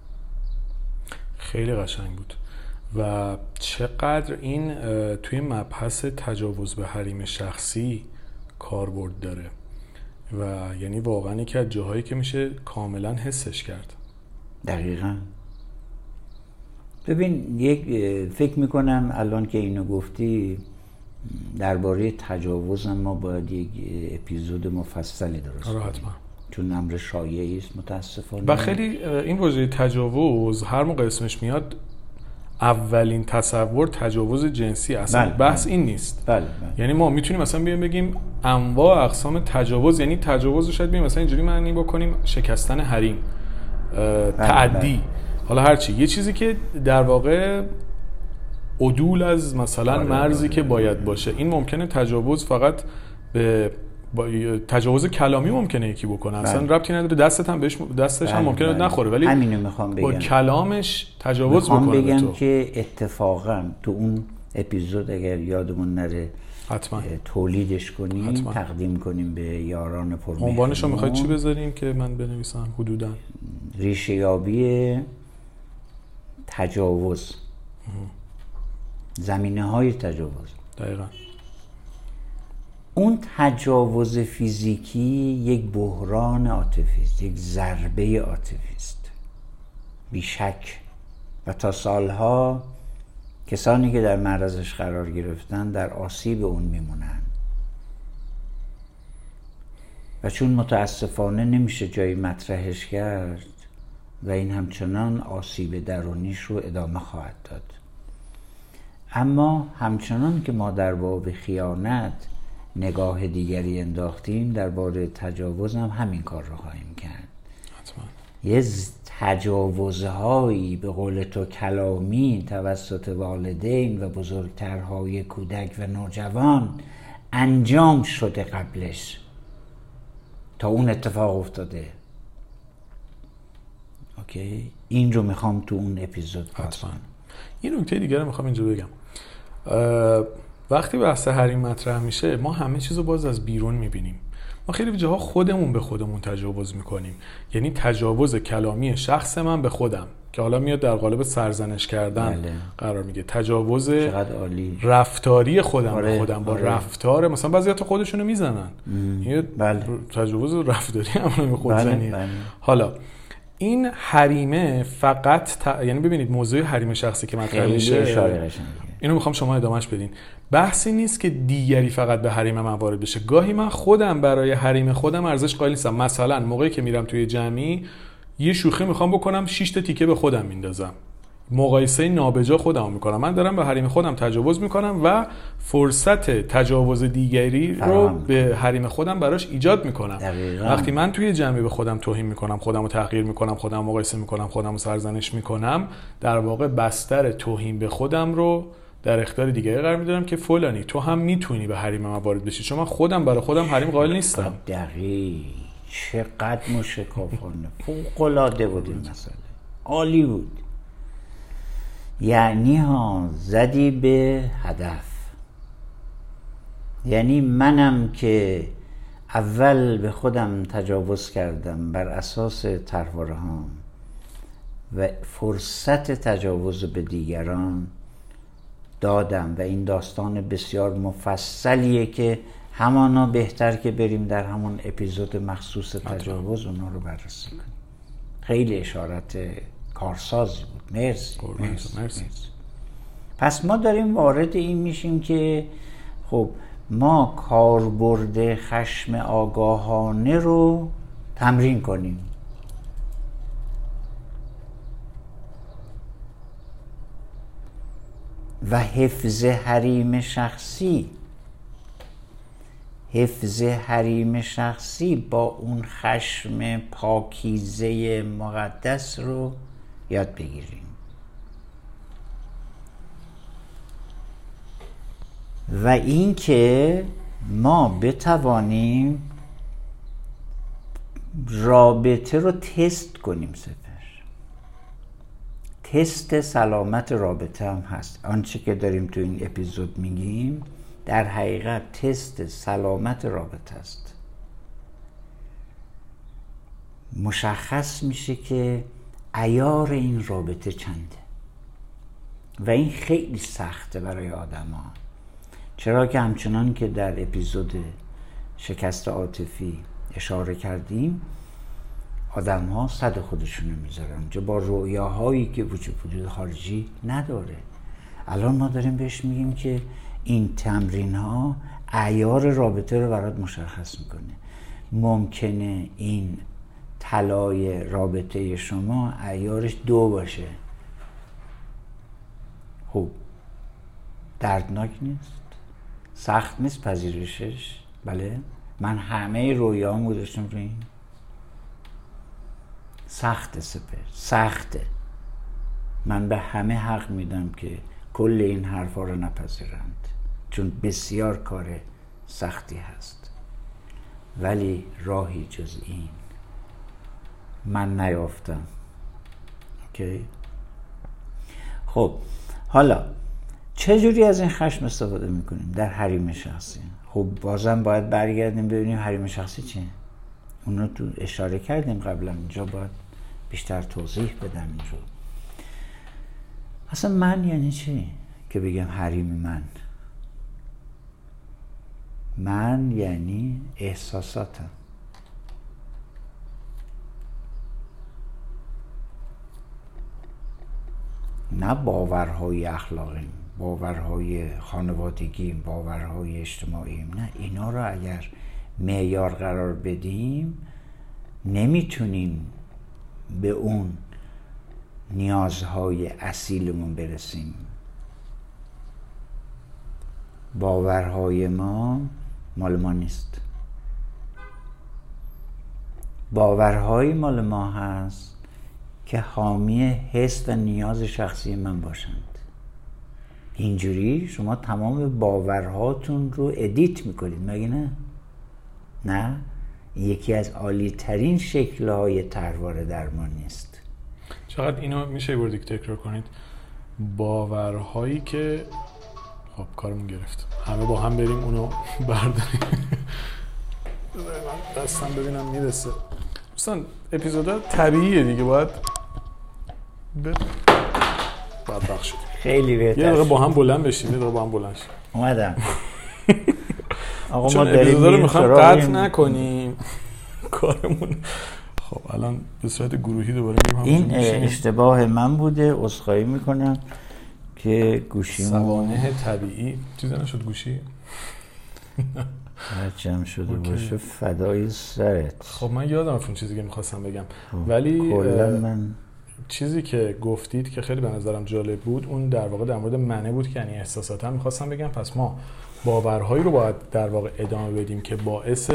خیلی قشنگ بود. و چقدر این توی مبحث تجاوز به حریم شخصی کاربرد داره و یعنی واقعا یکی از جاهایی که میشه کاملا حسش کرد. دقیقاً. ببین، یک فکر میکنم الان که اینو گفتی درباره تجاوز ما باید یک اپیزود مفصلی درست کنیم. حتما. چون امر شایعی است متاسفانه. و خیلی این واژه تجاوز هر موقع اسمش میاد اولین تصور تجاوز جنسی، اصلا بله، بحث بله. این نیست. بله، بله. یعنی ما میتونیم مثلا بیایم بگیم انواع اقسام تجاوز، یعنی تجاوز رو شاید بیایم مثلا اینجوری معنی بکنیم شکستن حریم، بله، تعدی، بله. حالا هرچی، یه چیزی که در واقع عدول از مثلا بله، مرزی بله، که باید باشه. این ممکنه تجاوز فقط به با تجاوز کلامی ممکنه یکی بکنه، اصلا بله. ربطی نداره، دستت هم بهش دستش بله، هم ممکنه بله. نخوره، ولی همینو میخوام بگم، با کلامش تجاوز بکنه. میخوام بگم تو. که اتفاقا تو اون اپیزود اگر یادمون نره حتما تولیدش کنیم، حتما. تقدیم کنیم به یاران پرمهر. عنوانش رو میخواید چی بذاریم که من بنویسم حدودا؟ ریشه یابی تجاوز، زمینه های تجاوز. دقیقاً. اون تجاوز فیزیکی یک بحران عاطفی است، یک ضربه عاطفی است بیشک، و تا سالها کسانی که در معرضش قرار گرفتن در آسیب اون میمونن و چون متاسفانه نمیشه جایی مطرحش کرد و این همچنان آسیب درونیش رو ادامه خواهد داد. اما همچنان که ما در باب خیانت نگاه دیگری انداختیم، در باره تجاوز هم همین کار رو خواهیم کرد. حتما. یه تجاوزهایی به قول تو کلامی توسط والدین و بزرگترهای کودک و نوجوان انجام شده قبلش تا اون اتفاق افتاده. اوکی، این رو میخوام تو اون اپیزود حتما. این نکته دیگه رو میخوام اینجا بگم. وقتی بحث حریم مطرح میشه ما همه چیزو باز از بیرون میبینیم. ما خیلی جاها خودمون به خودمون تجاوز میکنیم، یعنی تجاوز کلامی شخص من به خودم که حالا میاد در قالب سرزنش کردن بله. قرار میگه. تجاوز رفتاری خودم آره. به خودم با آره. رفتار مثلا بعضی‌ها خودشونو میزنن، این بله. تجاوز رفتاری هم به خود زنیه. بله. حالا این حریمه فقط ت... یعنی ببینید موضوع حریم شخصی که مطرح میشه اینو میخوام شما ادامهش بدین. بحثی نیست که دیگری فقط به حریم من وارد بشه. گاهی من خودم برای حریم خودم ارزش قائل نیستم. مثلا موقعی که میرم توی جمعی یه شوخی میخوام بکنم، شش تا تیکه به خودم میندازم، مقایسه نابجا خودم میکنم. من دارم به حریم خودم تجاوز میکنم و فرصت تجاوز دیگری رو به حریم خودم براش ایجاد میکنم. دقیقا. وقتی من توی جمعی به خودم توهین میکنم، خودم رو تحقیر میکنم، خودم مقایسه میکنم، خودم رو سرزنش میکنم، در واقع بستر توهین به خودم رو در اختیار دیگری قرار میدارم که فلانی تو هم میتونی به حریم من وارد بشی، چون من خودم برای خودم حریم قائل نیستم. دقیق. چقدر مشکافانه، فوق‌العاده بود این مسئله، عالی بود. یعنی ها زدی به هدف. یعنی منم که اول به خودم تجاوز کردم بر اساس طرحواره هام و فرصت تجاوز به دیگران دادم و این داستان بسیار مفصلیه که همانا بهتر که بریم در همون اپیزود مخصوص تجاوز اونا رو بررسی کنیم. خیلی اشارت کارسازی بود. مرسی. مرسی. مرسی. پس ما داریم وارد این میشیم که خب ما کاربرد خشم آگاهانه رو تمرین کنیم. و حفظ حریم شخصی حفظ حریم شخصی با اون خشم پاکیزه مقدس رو یاد بگیریم و این که ما بتوانیم رابطه رو تست کنیم. سپر تست سلامت رابطه هم هست. آنچه که داریم تو این اپیزود میگیم در حقیقت تست سلامت رابطه است. مشخص میشه که عیار این رابطه چنده و این خیلی سخته برای آدم ها، چرا که همچنان که در اپیزود شکست عاطفی اشاره کردیم آدم ها صد خودشونو میذارن چه با رؤیاهایی که وجود خارجی نداره. الان ما داریم بهش میگیم که این تمرین ها عیار رابطه رو برات مشخص میکنه. ممکنه این طلای رابطه شما عیارش دو باشه. خب دردناک نیست؟ سخت نیست پذیرشش؟ بله، من همه رویامو داشتم رو این. سخته سپر، سخته. من به همه حق میدم که کل این حرفا رو نپذیرند، چون بسیار کار سختی هست، ولی راهی جز این من نیافتم. اوکی؟ خب حالا چجوری از این خشم استفاده میکنیم در حریم شخصی؟ خب بازم باید برگردیم ببینیم حریم شخصی چیه. اونو تو اشاره کردیم قبلا، اینجا باید بیشتر توضیح بدم اینجا. اصلا من یعنی چی که بگم حریم من؟ من یعنی احساساتم. نه باورهای اخلاقیم، باورهای خانوادگیم، باورهای اجتماعیم. نه، اینا رو اگر معیار قرار بدیم نمیتونیم به اون نیازهای اصیلمون برسیم. باورهای ما مال ما نیست. باورهای مال ما هست که حامی حس و نیاز شخصی من باشند. اینجوری شما تمام باورهاتون رو ادیت میکنید، مگه نه؟ نه؟ یکی از عالی ترین شکل‌های طرحواره درمانی است. چقدر اینو میشه یه بار دیگه تکرار کنید؟ باورهایی که خب کارمون گرفت، همه با هم بریم اونو برداریم. من دستم ببینم میرسه. دوستان اپیزودا طبیعیه دیگه، باید ب... باید بخش شد. خیلی بهتر. یه دقیقه با هم بلند بشیم، یه دقیقه با هم بلند شیم. اومدم. آقا چون ما اپیزودا رو میخوایم سراغ قطع نکنیم کارمون. خب الان به صورت گروهی دوباره میریم. این اشتباه من بوده، عذرخواهی میکنم که گوشیمو سوانح طبیعی چیزی نشد گوشی جمع شده باشه فدای سرت. خب من یادم رفت اون چیزی که میخواستم بگم، ولی من چیزی که گفتید که خیلی به نظرم جالب بود، اون در واقع در مورد منه بود که یعنی احساساتم میخواستم بگم. پس ما باورهایی رو باید در واقع ادامه بدیم که باعث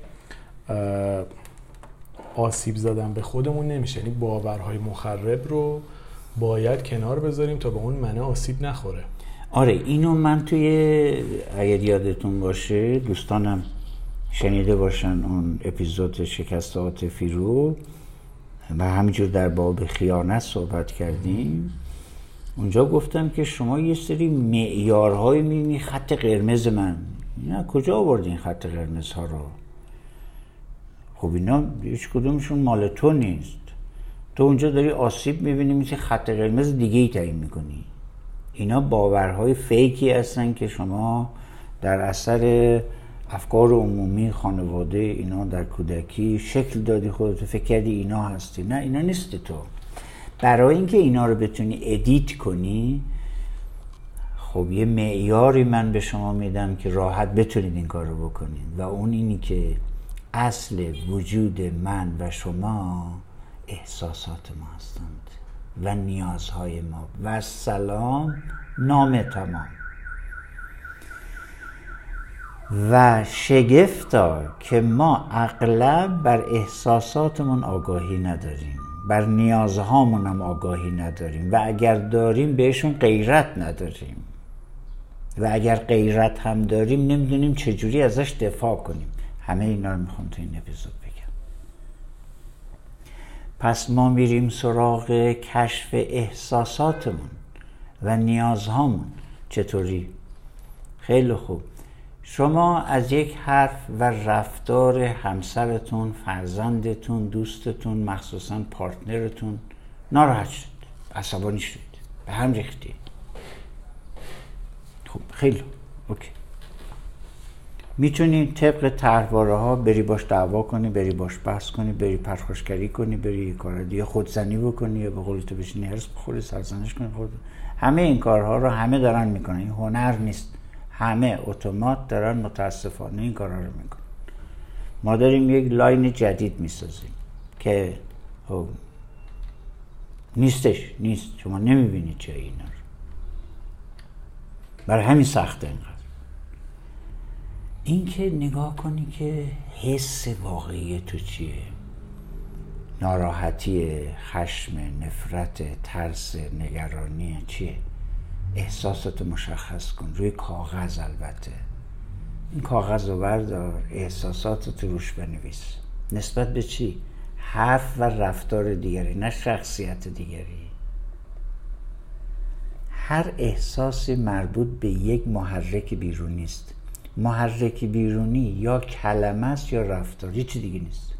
آسیب زدن به خودمون نمیشه، یعنی باورهای مخرب رو باید کنار بذاریم تا به اون منه آسیب نخوره. آره اینو من توی اگر یادتون باشه دوستانم شنیده باشن اون اپیزود شکست عاطفی رو و همینجور در باب خیانت صحبت کردیم. اونجا گفتم که شما یه سری معیارهای میبینی، خط قرمز من، اینا کجا آوردین خط قرمز ها رو؟ خب اینا هیچ کدومشون مال تو نیست. تو اونجا داری آسیب میبینی، میشه خط قرمز دیگه ای تعیین میکنی. اینا باورهای فیکی هستن که شما در اثر افکار عمومی خانواده اینا در کودکی شکل دادی، خودت فکر کردی اینا هستی. نه اینا نیستی تو. برای اینکه اینا رو بتونی ادیت کنی، خب یه معیاری من به شما میدم که راحت بتونید این کار رو بکنید و اون اینی که اصل وجود من و شما احساسات ما هستند و نیازهای ما و سلام نام تمام. و شگفتا که ما اغلب بر احساساتمون آگاهی نداریم، بر نیازهامون هم آگاهی نداریم و اگر داریم بهشون غیرت نداریم و اگر غیرت هم داریم نمیدونیم چجوری ازش دفاع کنیم. همه اینا رو میخوام تو این اپیزود بگم. پس ما میریم سراغ کشف احساساتمون و نیازهامون. چطوری؟ خیلی خوب. شما از یک حرف و رفتار همسرتون، فرزندتون، دوستتون، مخصوصا پارتنرتون ناراحت شد، عصبانی شد، به هم ریختی. خب خیلی اوکی. میتونی طبق طرحواره ها بری باش دعوا کنی، بری باش بحث کنی، بری پرخاشگری کنی، بری کار دیگه خودزنی بکنی یا به قول تو بشینی هرس بخوری، سرزنش کنی. خود همه این کارها رو همه دارن میکنن. این هنر نیست. همه اتومات دارن متاسفانه این کارها رو میکنن. ما داریم یک لاین جدید میسازیم که خب نیستش، نیست. شما نمیبینید چه اینا رو. برای همین سخته اینقدر. این که نگاه کنی که حس واقعی تو چیه، ناراحتی، خشم، نفرت، ترس، نگرانی چیه، احساساتو مشخص کن روی کاغذ. البته این کاغذ رو بردار، احساساتو روش بنویس. نسبت به چی؟ حرف و رفتار دیگری، نه شخصیت دیگری. هر احساسی مربوط به یک محرک بیرونی است. محرک بیرونی یا کلمه است یا رفتار، هیچ دیگه نیست.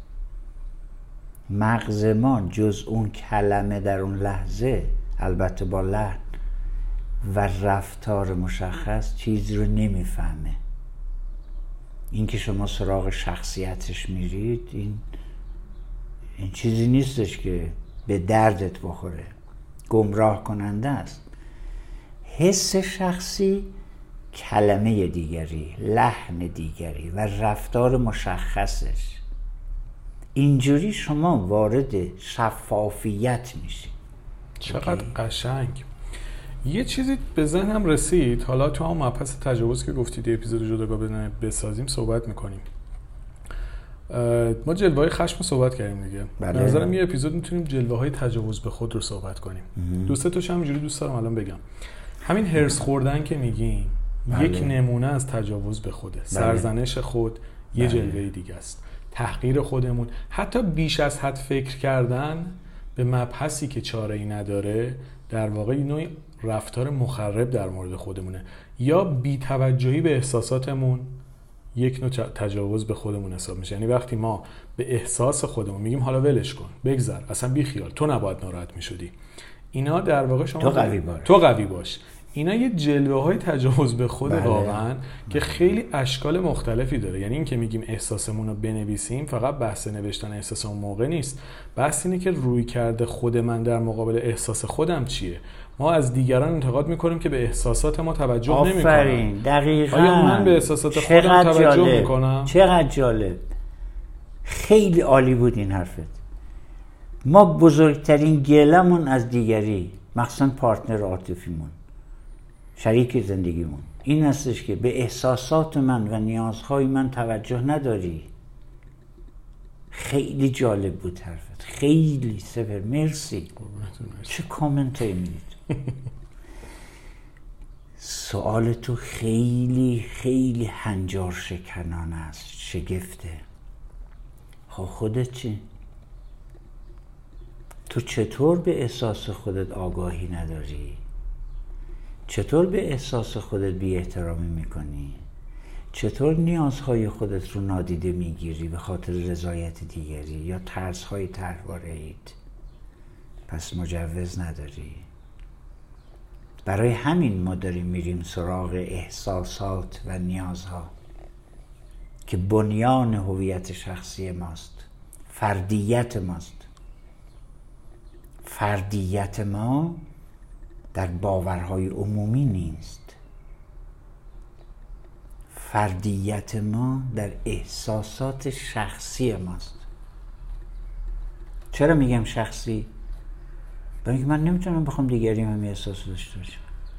مغز ما جز اون کلمه در اون لحظه، البته با لحن و رفتار مشخص، چیزی رو نمیفهمه. این که شما سراغ شخصیتش میرید، این این چیزی نیستش که به دردت بخوره. گمراه کننده است. حس شخصی کلمه دیگری، لحن دیگری و رفتار مشخصش. اینجوری شما وارد شفافیت میشید. چقدر قشنگ. یه چیزی به ذهنم رسید، حالا تو هم مبحث تجاوز که گفتید اپیزود جداگانه بسازیم صحبت میکنیم. ما جلوه های خشم رو صحبت کردیم دیگه. بله. به نظرم یه اپیزود میتونیم جلوه های تجاوز به خود رو صحبت کنیم. دوسته توش همینجوری دوست دارم الان بگم. همین هرس خوردن که میگیم بله. یک نمونه از تجاوز به خوده. بله. سرزنش خود یه بله. جلوه دیگه است. تحقیر خودمون، حتی بیش از حد فکر کردن به مبحثی که چاره‌ای نداره، در واقع نوعی رفتار مخرب در مورد خودمونه. یا بی‌توجهی به احساساتمون یک نوع تجاوز به خودمون حساب میشه. یعنی وقتی ما به احساس خودمون میگیم حالا ولش کن، بگذر، اصلا بی خیال، تو نباید ناراحت میشدی، اینا در واقع شما تو قوی باش تو قوی باش اینا یه جلوه های تجاوز به خود بله. واقعا بله. که خیلی اشکال مختلفی داره. یعنی این که میگیم احساسمون رو بنویسیم، فقط بحث نوشتن احساس اون موقع نیست، بحث اینه که روی کرده خود من در مقابل احساس خودم چیه. ما از دیگران انتقاد میکنیم که به احساسات ما توجه نمیکنن. آفرین، دقیقاً. آیا من به احساسات خودم توجه جالب. میکنم؟ چقدر جالب، خیلی عالی بود این حرفت. ما بزرگترین گلمون از دیگری، مخصوصا پارتنر عاطفیمون، شریک زندگیمون، این هستش که به احساسات من و نیازهای من توجه نداری. خیلی جالب بود حرفت، خیلی سپر، مرسی. چه کامنت هایی میدید. سوال تو خیلی خیلی هنجار شکنانه است، شگفته. خب خودت چی؟ تو چطور به احساس خودت آگاهی نداری؟ چطور به احساس خودت بی احترامی میکنی؟ چطور نیازهای خودت رو نادیده میگیری به خاطر رضایت دیگری یا ترسهای طرحواره‌ایت؟ پس مجوز نداری. برای همین ما داریم میریم سراغ احساسات و نیازها که بنیان هویت شخصی ماست، فردیت ماست. فردیت ما در باورهای عمومی نیست. فردیت ما در احساسات شخصی ماست. چرا میگم شخصی؟ برای اینکه من نمیتونم بخوام دیگری هم احساس داشته باشم.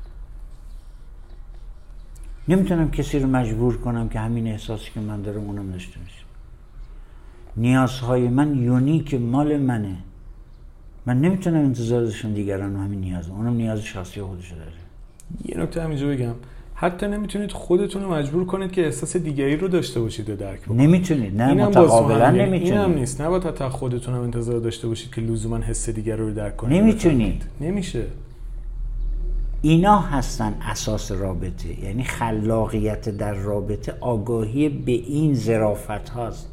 نمیتونم کسی رو مجبور کنم که همین احساسی که من دارم اونم داشته باشه. نیازهای من یونیک مال منه. من نمیتونم انتظار داشتم دیگران همین نیاز، اونم نیاز شخصی خودش داره. یه نکته همینجا بگم، حتی نمیتونید خودتون رو مجبور کنید که احساس دیگری رو داشته باشید و درک بکنید. نمیتونید، نه متقابلا نمیتونید. اینم نیست، نباید حتی خودتون هم انتظار داشته باشید که لزوما حس دیگر رو درک کنید. نمیتونید. نمیشه. اینا هستن اساس رابطه. یعنی خلاقیت در رابطه آگاهی به این ظرافت هاست.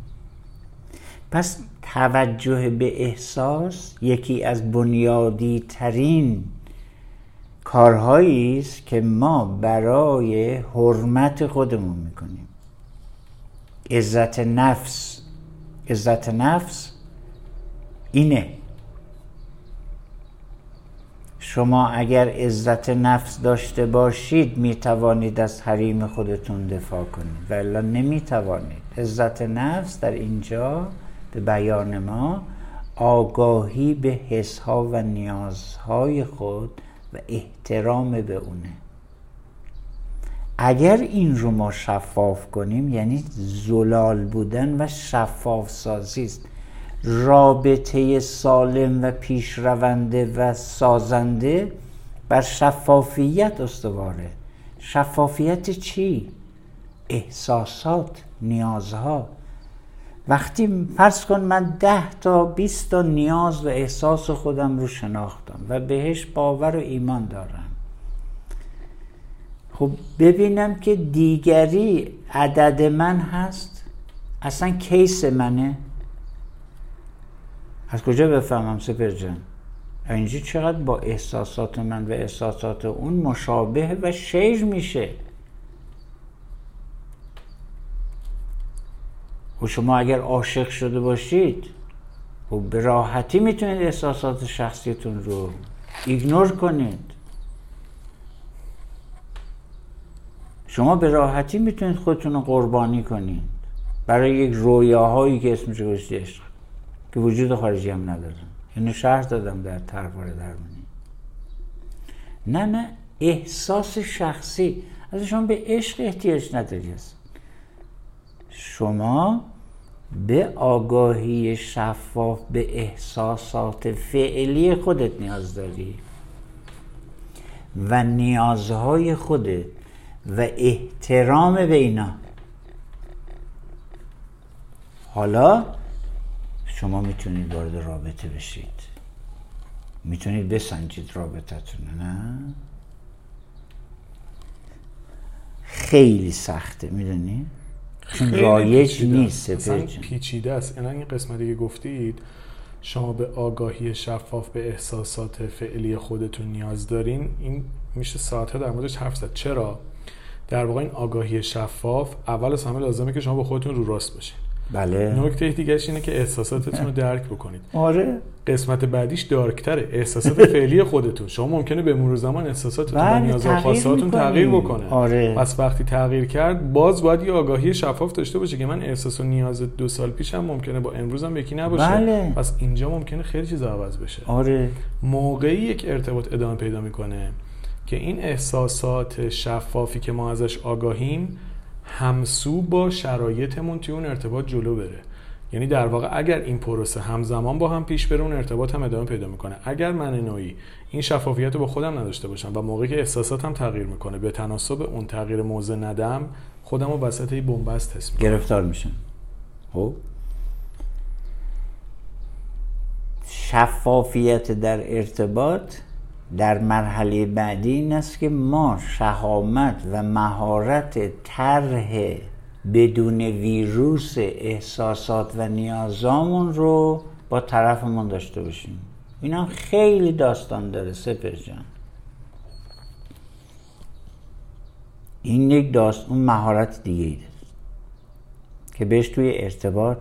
پس توجه به احساس یکی از بنیادی ترین کارهایی است که ما برای حرمت خودمون میکنیم. عزت نفس، عزت نفس اینه. شما اگر عزت نفس داشته باشید میتوانید از حریم خودتون دفاع کنید و الا نمیتوانید. عزت نفس در اینجا به بیان ما آگاهی به حسها و نیازهای خود و احترام به اونه. اگر این رو ما شفاف کنیم یعنی زلال بودن و شفاف سازی است. رابطه سالم و پیشرونده و سازنده بر شفافیت استواره. شفافیت چی؟ احساسات، نیازها. وقتی فرض کن من ده تا بیست تا نیاز و احساس خودم رو شناختم و بهش باور و ایمان دارم، خب ببینم که دیگری عدد من هست، اصلا کیس منه. از کجا بفهمم سپر جان؟ اینجا چقدر با احساسات من و احساسات اون مشابه و شیر میشه. و شما اگر عاشق شده باشید و به راحتی میتونید احساسات شخصیتون رو ایگنور کنید. شما به راحتی میتونید خودتون رو قربانی کنید برای یک رویاهایی که اسمش گذاشته عشق، که وجود خارجی هم ندارن. اینو شرح دادم در طرحواره درمانی. نه نه، احساس شخصی. از شما به عشق احتیاج نداری. شما به آگاهی شفاف به احساسات فعلی خودت نیاز داری و نیازهای خودت و احترام به اینا. حالا شما میتونید وارد رابطه بشید، میتونید بسنجید رابطتون. نه خیلی سخته، میدونی؟ چون رایج نیست، پیچیده است. اینا این قسمتی که گفتید شما به آگاهی شفاف به احساسات فعلی خودتون نیاز دارین، این میشه ساعتها در موردش حرف زد. چرا؟ در واقع این آگاهی شفاف اول از همه لازمه که شما با خودتون رو راست باشین. بله. نکته دیگه‌اش اینه که احساساتتون رو درک بکنید. آره. قسمت بعدیش دارکتره، احساسات فعلی خودتون. شما ممکنه به مرور زمان احساساتتون و نیازها و خواستهاتون تغییر بکنه. آره. پس وقتی تغییر کرد باز باید یه آگاهی شفاف داشته باشه که من احساس و نیاز دو سال پیشم ممکنه با امروزم یکی نباشه. بله. پس اینجا ممکنه خیلی چیزا عوض بشه. آره. موقعی یک ارتباط ادامه پیدا میکنه که این احساسات شفافی که ما ازش آگاهیم همسو با شرایطمون توی اون ارتباط جلو بره. یعنی در واقع اگر این پروسه همزمان با هم پیش بره اون ارتباط هم ادامه پیدا میکنه. اگر من نوعی این شفافیت رو با خودم نداشته باشم و موقعی که احساساتم تغییر میکنه به تناسب اون تغییر موضع ندم، خودم رو وسط این بنبست حس میکنم، گرفتار میشم. خب شفافیت در ارتباط در مرحله بعدی این است که ما شهامت و مهارت طرح بدون ویروس احساسات و نیازامون رو با طرفمون داشته باشیم. این هم خیلی داستان داره سپر جان. این یک داستان مهارت دیگه ایه که بهش توی ارتباط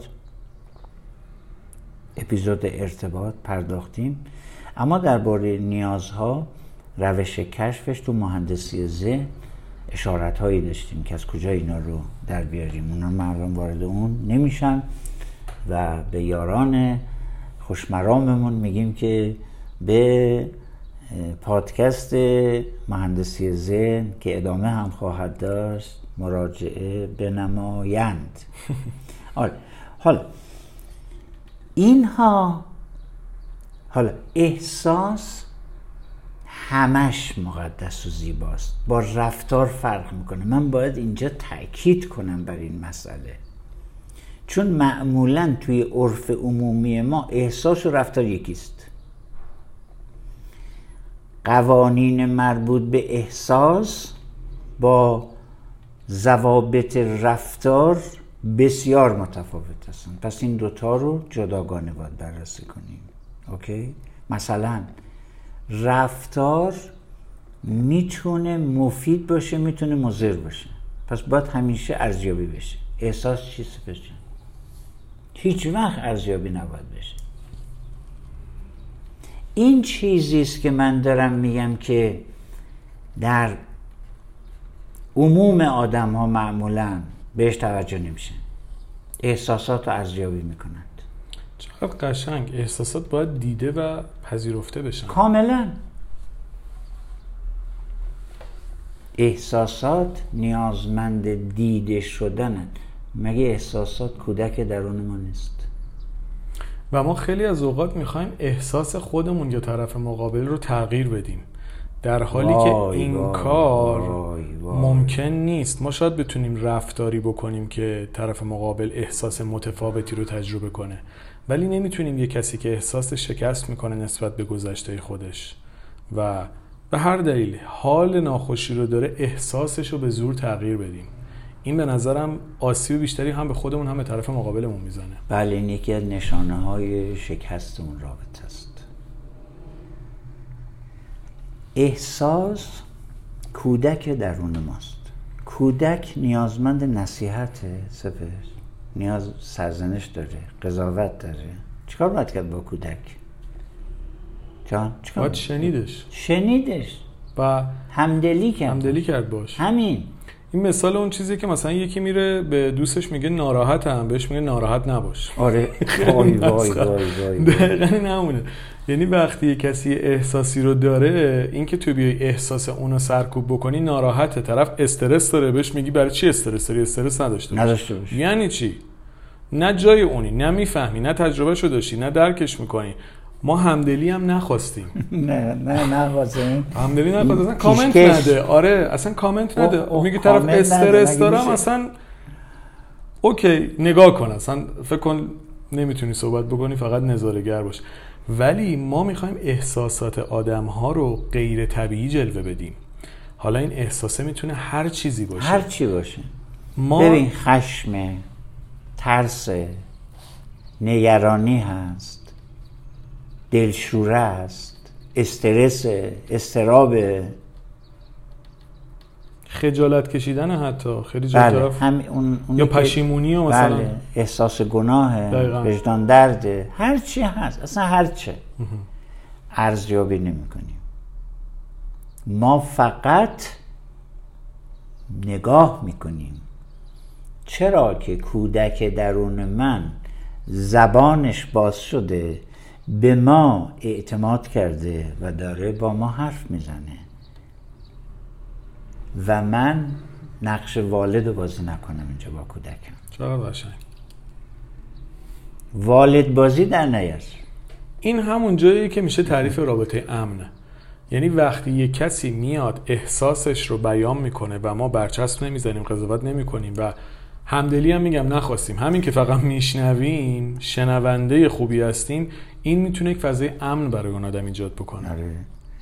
اپیزود ارتباط پرداختیم. اما درباره نیازها روش کشفش تو مهندسی ذهن اشارت هایی داشتیم که از کجا اینا رو در بیاریم. اونا مردم وارد اون نمیشن و به یاران خوشمراممون میگیم که به پادکست مهندسی ذهن که ادامه هم خواهد داشت مراجعه بنمایند. حالا اینها حالا احساس همش مقدس و زیباست، با رفتار فرق میکنه. من باید اینجا تأکید کنم بر این مسئله، چون معمولاً توی عرف عمومی ما احساس و رفتار یکیست. قوانین مربوط به احساس با ضوابط رفتار بسیار متفاوت هستند. پس این دوتا رو جداگانه باید بررسی کنیم. اوکی؟ مثلا رفتار میتونه مفید باشه، میتونه مضر باشه. پس باید همیشه ارزیابی بشه. احساس چیزی بشه؟ هیچ وقت ارزیابی نباید بشه. این چیزیست که من دارم میگم که در عموم آدم ها معمولاً بهش توجه نمیشه. احساسات رو ارزیابی میکنند. چقدر قشنگ. احساسات باید دیده و پذیرفته بشن. کاملا. احساسات نیازمند دیده شدنند. مگه احساسات کودک درون ما نیست؟ و ما خیلی از اوقات میخوایم احساس خودمون یا طرف مقابل رو تغییر بدیم، در حالی وای که این وای کار وای وای. ممکن نیست. ما شاید بتونیم رفتاری بکنیم که طرف مقابل احساس متفاوتی رو تجربه کنه، ولی نمیتونیم یه کسی که احساس شکست میکنه نسبت به گذشته خودش و به هر دلیل حال ناخوشی رو داره احساسش رو به زور تغییر بدیم. این به نظرم آسیب بیشتری هم به خودمون هم به طرف مقابلمون میزنه. بله، این یکی از نشانه های شکست اون رابطه است. احساس کودک درون ماست. کودک نیازمند نصیحته سپر، نیاز سرزنش داره، قضاوت داره. چیکار باید کرد با کودک؟ جان چیکار باید شنیدش شنیدش و همدلی کرد همدلی کرد باش. همین. این مثال اون چیزی که مثلا یکی میره به دوستش میگه ناراحتم، بهش میگه ناراحت نباش. آره. وای وای وای وای. دقیقاً نمونه. یعنی وقتی کسی احساسی رو داره، این که تو بیای احساس اونو سرکوب بکنی، ناراحته، طرف استرس داره، بهش میگی برای چی استرس داری؟ استرس نداشته باش. نداشته باش. یعنی چی؟ نه جای اونی، نه میفهمی، نه تجربهشو داشتی، نه درکش میکنی. ما همدلی هم نخواستیم. نه نه نخواستیم. همدلی نخواست، اصلا کامنت نده. آره اصلا کامنت نده. میگه طرف استرس دارم، اصلا اوکی نگاه کن، اصلا فکر کن نمیتونی صحبت بکنی، فقط نظاره‌گر باش. ولی ما میخوایم احساسات آدم‌ها رو غیر طبیعی جلوه بدیم. حالا این احساسه میتونه هر چیزی باشه، هر چی باشه. ما ببین خشم، ترس، نگرانی هست، دلشوره است، استرس، استراب، خجالت کشیدن، حتی خیلی جا بله. طرف هم اون, اون یا پشیمونی و مثلا بله. احساس گناه، دقیقا. وجدان درد، هر چی هست، اصلا هر چه ارزیابی نمی کنیم. ما فقط نگاه میکنیم. چرا که کودک درون من زبانش باز شده، به ما اعتماد کرده و داره با ما حرف میزنه و من نقش والد رو بازی نکنم اینجا با کودکم. چقدر قشنگ. والد بازی در نیار. این همون جاییه که میشه تعریف رابطه امنه. یعنی وقتی یک کسی میاد احساسش رو بیان میکنه و ما برچسب نمیزنیم، قضاوت نمیکنیم و همدلی هم میگم نخواستیم، همین که فقط میشنویم، شنونده خوبی هستیم، این میتونه یک فضای امن برای اون آدم ایجاد بکنه. آره.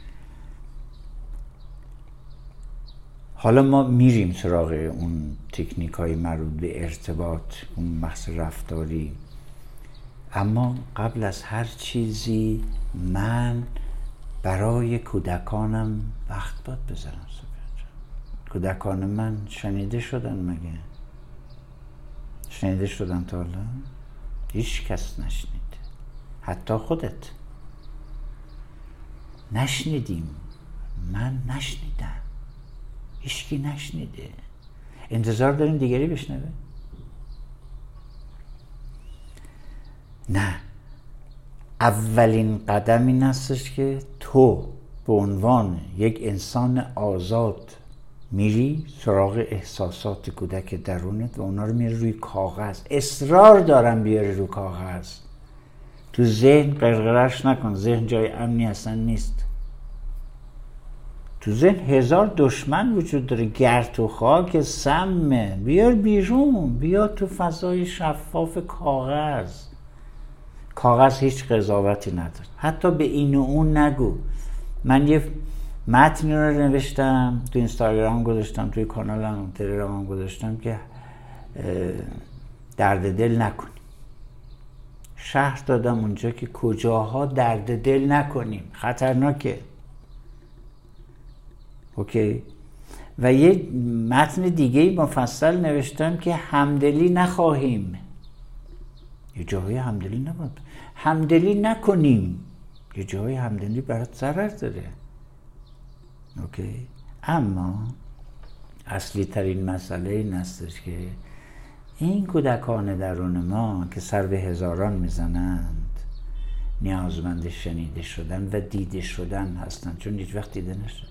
حالا ما میریم سراغ اون تکنیک های مربوط به ارتباط، اون بحث رفتاری، اما قبل از هر چیزی من برای کودکانم وقت باید بذارم. کودکان من شنیده شدن مگه؟ شنیده شدن تا حالا؟ هیچ کس نشنید، حتی خودت نشنیدیم. من نشنیدم، هیچکی نشنیده. انتظار داریم دیگری بشنوه؟ نه. اولین قدم این هستش که تو به عنوان یک انسان آزاد میری سراغ احساسات کودک درونت و اونا رو میری روی کاغذ. اصرار دارم بیاری روی کاغذ. تو ذهن قرقرش نکن. ذهن جای امنی اصلا نیست. تو ذهن هزار دشمن وجود داره، گرد و خاک، سمه. بیار بیرون، بیا تو فضای شفاف کاغذ. کاغذ هیچ قضاوتی نداره، حتی به این و اون نگو. من یه متنی رو نوشتم تو اینستاگرام گذاشتم، توی کانالم تلگرامم گذاشتم که درد دل نکنیم. شهر دادم اونجا که کجاها درد دل نکنیم، خطرناکه. اوکی. و یه متن دیگه مفصل نوشتم که همدلی نخواهیم. یه جایی همدلی نبود، همدلی نکنیم. یه جایی همدلی برات ضرر داره. اوکی. اما اصلی ترین مسئله این هستش که این کودکان درون ما که سر به هزاران میزنند نیازمند شنیده شدن و دیده شدن هستند، چون هیچ وقت دیده نشدند.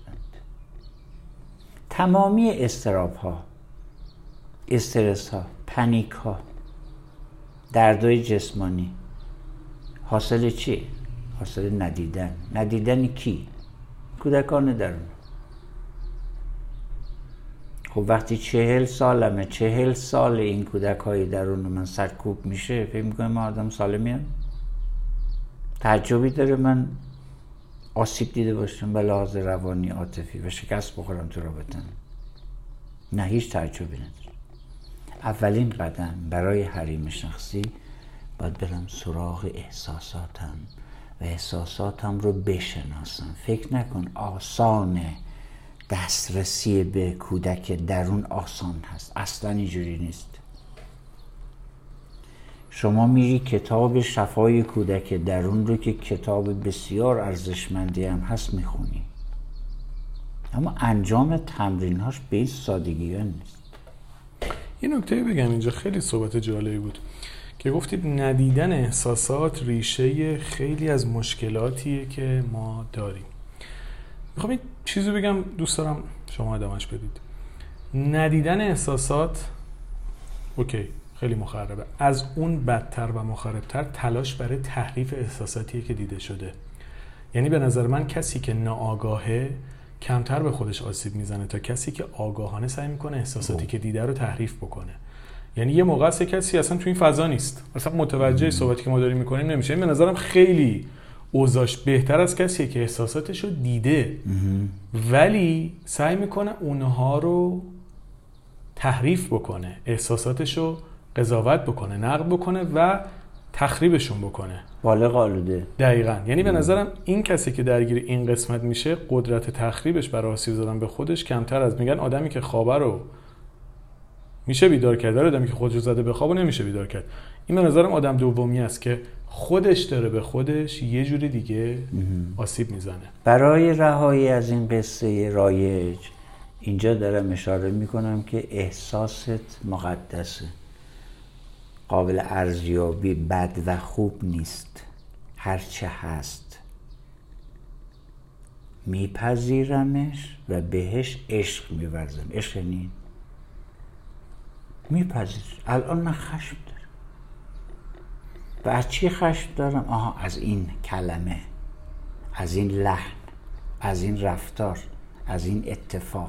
تمامی اضطراب ها، استرس ها، پنیک ها، دردهای جسمانی حاصل چی؟ حاصل ندیدن. ندیدن کی؟ کودکان درون. خب وقتی چهل سالمه، چهل سال این کودک های درون من سرکوب میشه، فکر میکنم من آدم سالمیم؟ تعجبی داره من آسیب دیده باشم به لحاظ روانی، عاطفی و شکست بخورم تو رابطه‌ام؟ نه، هیچ تعجبی نداره. اولین قدم برای حریم شخصی باید برم سراغ احساساتم و احساساتم رو بشناسم. فکر نکن آسانه دسترسی به کودک درون آسان هست، اصلا اینجوری نیست. شما میری کتاب شفای کودک درون رو که کتاب بسیار ارزشمندی هم هست میخونی، اما انجام تمرینهاش به این سادگی ها نیست. یه نکته بگم اینجا، خیلی صحبت جالبی بود که گفتید ندیدن احساسات ریشه خیلی از مشکلاتیه که ما داریم. میخوام این چیزی بگم، دوست دارم شما ادامهش بدید. ندیدن احساسات اوکی خیلی مخربه. از اون بدتر و مخربتر تلاش برای تحریف احساساتیه که دیده شده. یعنی به نظر من کسی که ناآگاهه کمتر به خودش آسیب میزنه تا کسی که آگاهانه سعی میکنه احساساتی که دیده رو تحریف بکنه. یعنی یه موقع است کسی اصلا تو این فضا نیست، اصلا متوجه صحبتی که ما داریم میکنیم نمیشه. به نظرم خیلی اوضاعش بهتر از کسیه که احساساتش رو دیده ولی سعی میکنه اونها رو تحریف بکنه، احساساتش رو قضاوت بکنه، نقد بکنه و تخریبشون بکنه. بالغ آلوده. دقیقاً. یعنی به نظرم این کسی که درگیر این قسمت میشه قدرت تخریبش برای آسیب زدن به خودش کمتر از میگن آدمی که خوابه رو میشه بیدار کرد، آدمی که خودش رو زده به خواب رو نمیشه بیدار کرد. این به نظرم آدم دومی است که خودش داره به خودش یه جوری دیگه آسیب میزنه. برای رهایی از این قصه رایج اینجا دارم اشاره میکنم که احساست مقدسه، قابل ارزیابی، بد و خوب نیست، هرچه هست میپذیرمش و بهش عشق میورزم. عشق یعنی میپذیر. الان من خشم دارم. و از چی خشم دارم؟ آها، از این کلمه، از این لحن، از این رفتار، از این اتفاق.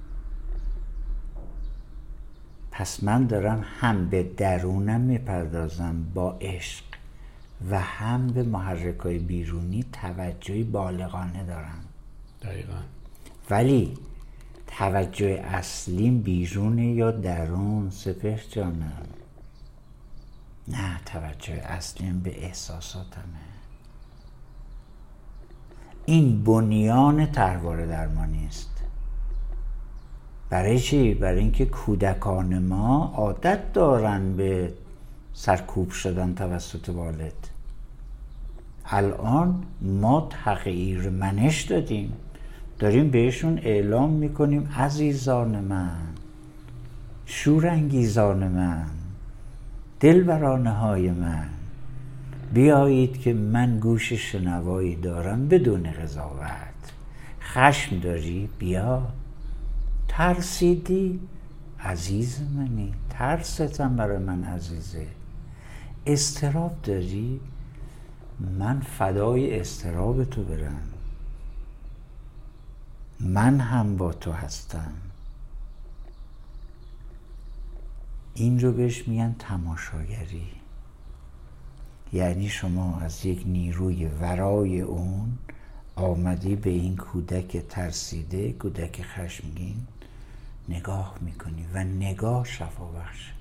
پس من دارم هم به درونم میپردازم با عشق و هم به محرکای بیرونی توجهی بالغانه دارم. دقیقاً. ولی توجه اصلیم بیرونه یا درون سپهر جانم؟ نه، توجه اصلیم به احساساتمه. این بنیان طرحواره درمانی است. برای چی؟ برای اینکه کودکان ما عادت دارن به سرکوب شدن توسط والد. الان ما تغییر منش دادیم، داریم بهشون اعلام میکنیم عزیزان من، شورانگیزان من، دلبرانه های من، بیایید که من گوش شنوایی دارم بدون قضاوت. خشم داری؟ بیا. ترسیدی؟ عزیز منی، ترستم برای من عزیزه. اضطراب داری؟ من فدای اضطراب تو برم، من هم با تو هستم. این رو بهش میگن تماشاگری. یعنی شما از یک نیروی ورای اون آمدی به این کودک ترسیده، کودک خشمگین نگاه میکنی و نگاه شفا بخش.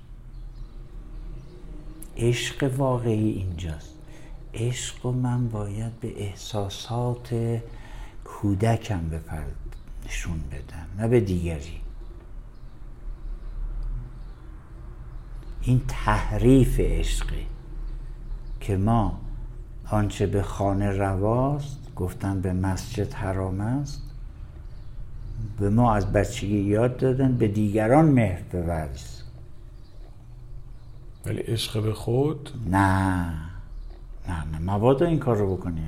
عشق واقعی اینجاست. عشق و من باید به احساسات کودکم بپرد نشون بدم، نه به دیگری. این تحریف عشقی که ما آنچه به خانه رواست گفتن به مسجد حرام است، به ما از بچگی یاد دادن به دیگران مهر بورز. ولی عشق به خود نه نه نه مبادا این کار رو بکنی.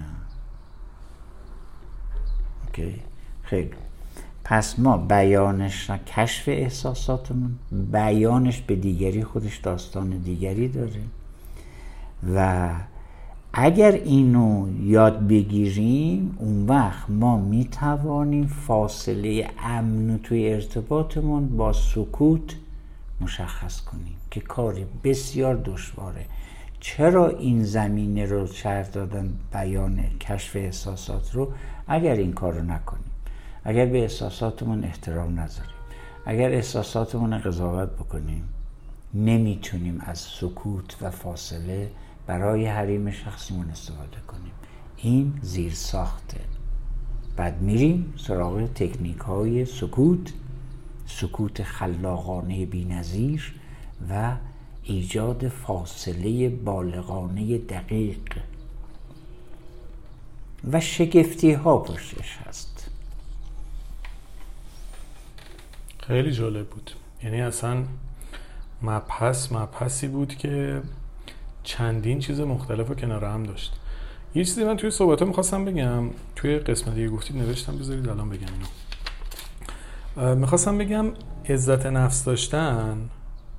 اوکی، خیلی. پس ما بیانش، کشف احساساتمون، بیانش به دیگری خودش داستان دیگری داره و اگر اینو یاد بگیریم اون وقت ما میتوانیم فاصله امن توی ارتباطمون با سکوت مشخص کنیم که کاری بسیار دشواره. چرا این زمینه رو شرح دادن بیان کشف احساسات رو؟ اگر این کار رو نکنیم، اگر به احساساتمون احترام نذاریم، اگر احساساتمون قضاوت بکنیم، نمیتونیم از سکوت و فاصله برای حریم شخصیمون استفاده کنیم. این زیر ساخته. بعد میریم سراغ تکنیک های سکوت، سکوت خلاقانه بی‌نظیر و ایجاد فاصله بالغانه دقیق و شگفتی ها پشتش هست. خیلی جالب بود. یعنی اصلا مبحث مبحثی بود که چندین چیز مختلف رو کنار هم داشت. یه چیزی من توی صحبت ها میخواستم بگم، توی قسمتی که گفتید نوشتم، بذارید الان بگم اینو. میخواستم بگم عزت نفس داشتن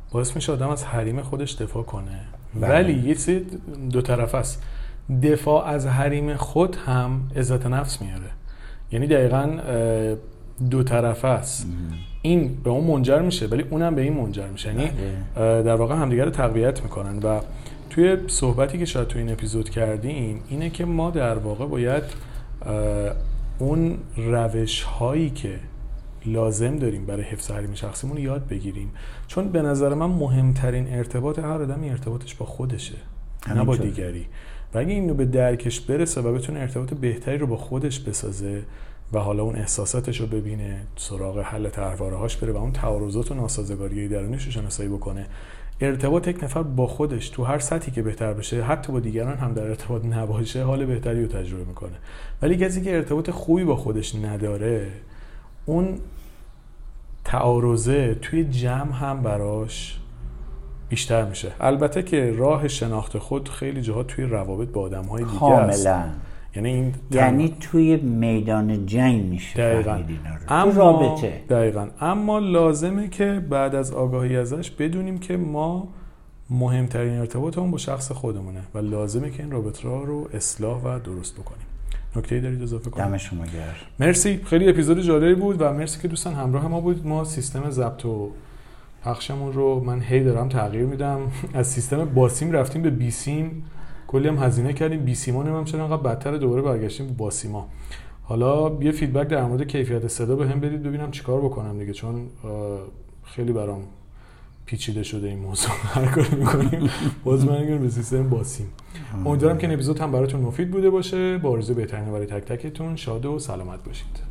باعث میشه آدم از حریم خودش دفاع کنه. بله. ولی یه چیز دو طرف است. دفاع از حریم خود هم عزت نفس میاره. یعنی دقیقاً دو طرفه است. این به اون منجر میشه ولی اونم به این منجر میشه. یعنی در واقع همدیگه رو تقویت میکنن. و توی صحبتی که شاید توی این اپیزود کردیم اینه که ما در واقع باید اون روش هایی که لازم داریم برای حفظ حریم شخصیمون رو یاد بگیریم، چون به نظر من مهمترین ارتباط هر آدمی ارتباطش با خودشه، نه با دیگری. و اگه اینو به درکش برسه و بتونه ارتباط بهتری رو با خودش بسازه و حالا اون احساساتش رو ببینه، سراغ حل طرحواره‌هاش بره و اون تعارضات و ناسازگاری درونیش رو شناسایی بکنه، ارتباط یک نفر با خودش تو هر سطحی که بهتر بشه، حتی با دیگران هم در ارتباط نباشه، حال بهتری رو تجربه میکنه. ولی کسی که ارتباط خوبی با خودش نداره، اون تعارضه توی جمع هم براش بیشتر میشه. البته که راه شناخت خود خیلی جاها توی روابط با آدم‌های دیگه است. کاملا. یعنی این یعنی توی میدان جنگ میشه. دقیقاً. اما تو رابطه. دقیقاً. اما لازمه که بعد از آگاهی ازش بدونیم که ما مهمترین ارتباطمون با شخص خودمونه و لازمه که این رابطه رو اصلاح و درست بکنیم. نکته‌ای دارید اضافه کنید؟ دم شما گرم. مرسی، خیلی اپیزود جالبی بود و مرسی که دوستان همراه ما بود. ما سیستم ضبط و پخشمون رو من هی دارم تغییر میدم. از سیستم باسیم رفتیم به بیسیم، کلی هم هزینه کردیم. بیسیما نمیدونم چرا انقدر بدتر، دوباره برگشتیم به باسیما. حالا یه فیدبک در مورد کیفیت صدا بهم بدید ببینم چیکار بکنم دیگه، چون خیلی برام پیچیده شده این موضوع. هر کاری می‌کنیم باز برمیگردیم به سیستم باسیم. امیدوارم که این اپیزود هم براتون مفید بوده باشه. با آرزوی بهترین برای تک تکتون. شاد و سلامت باشید.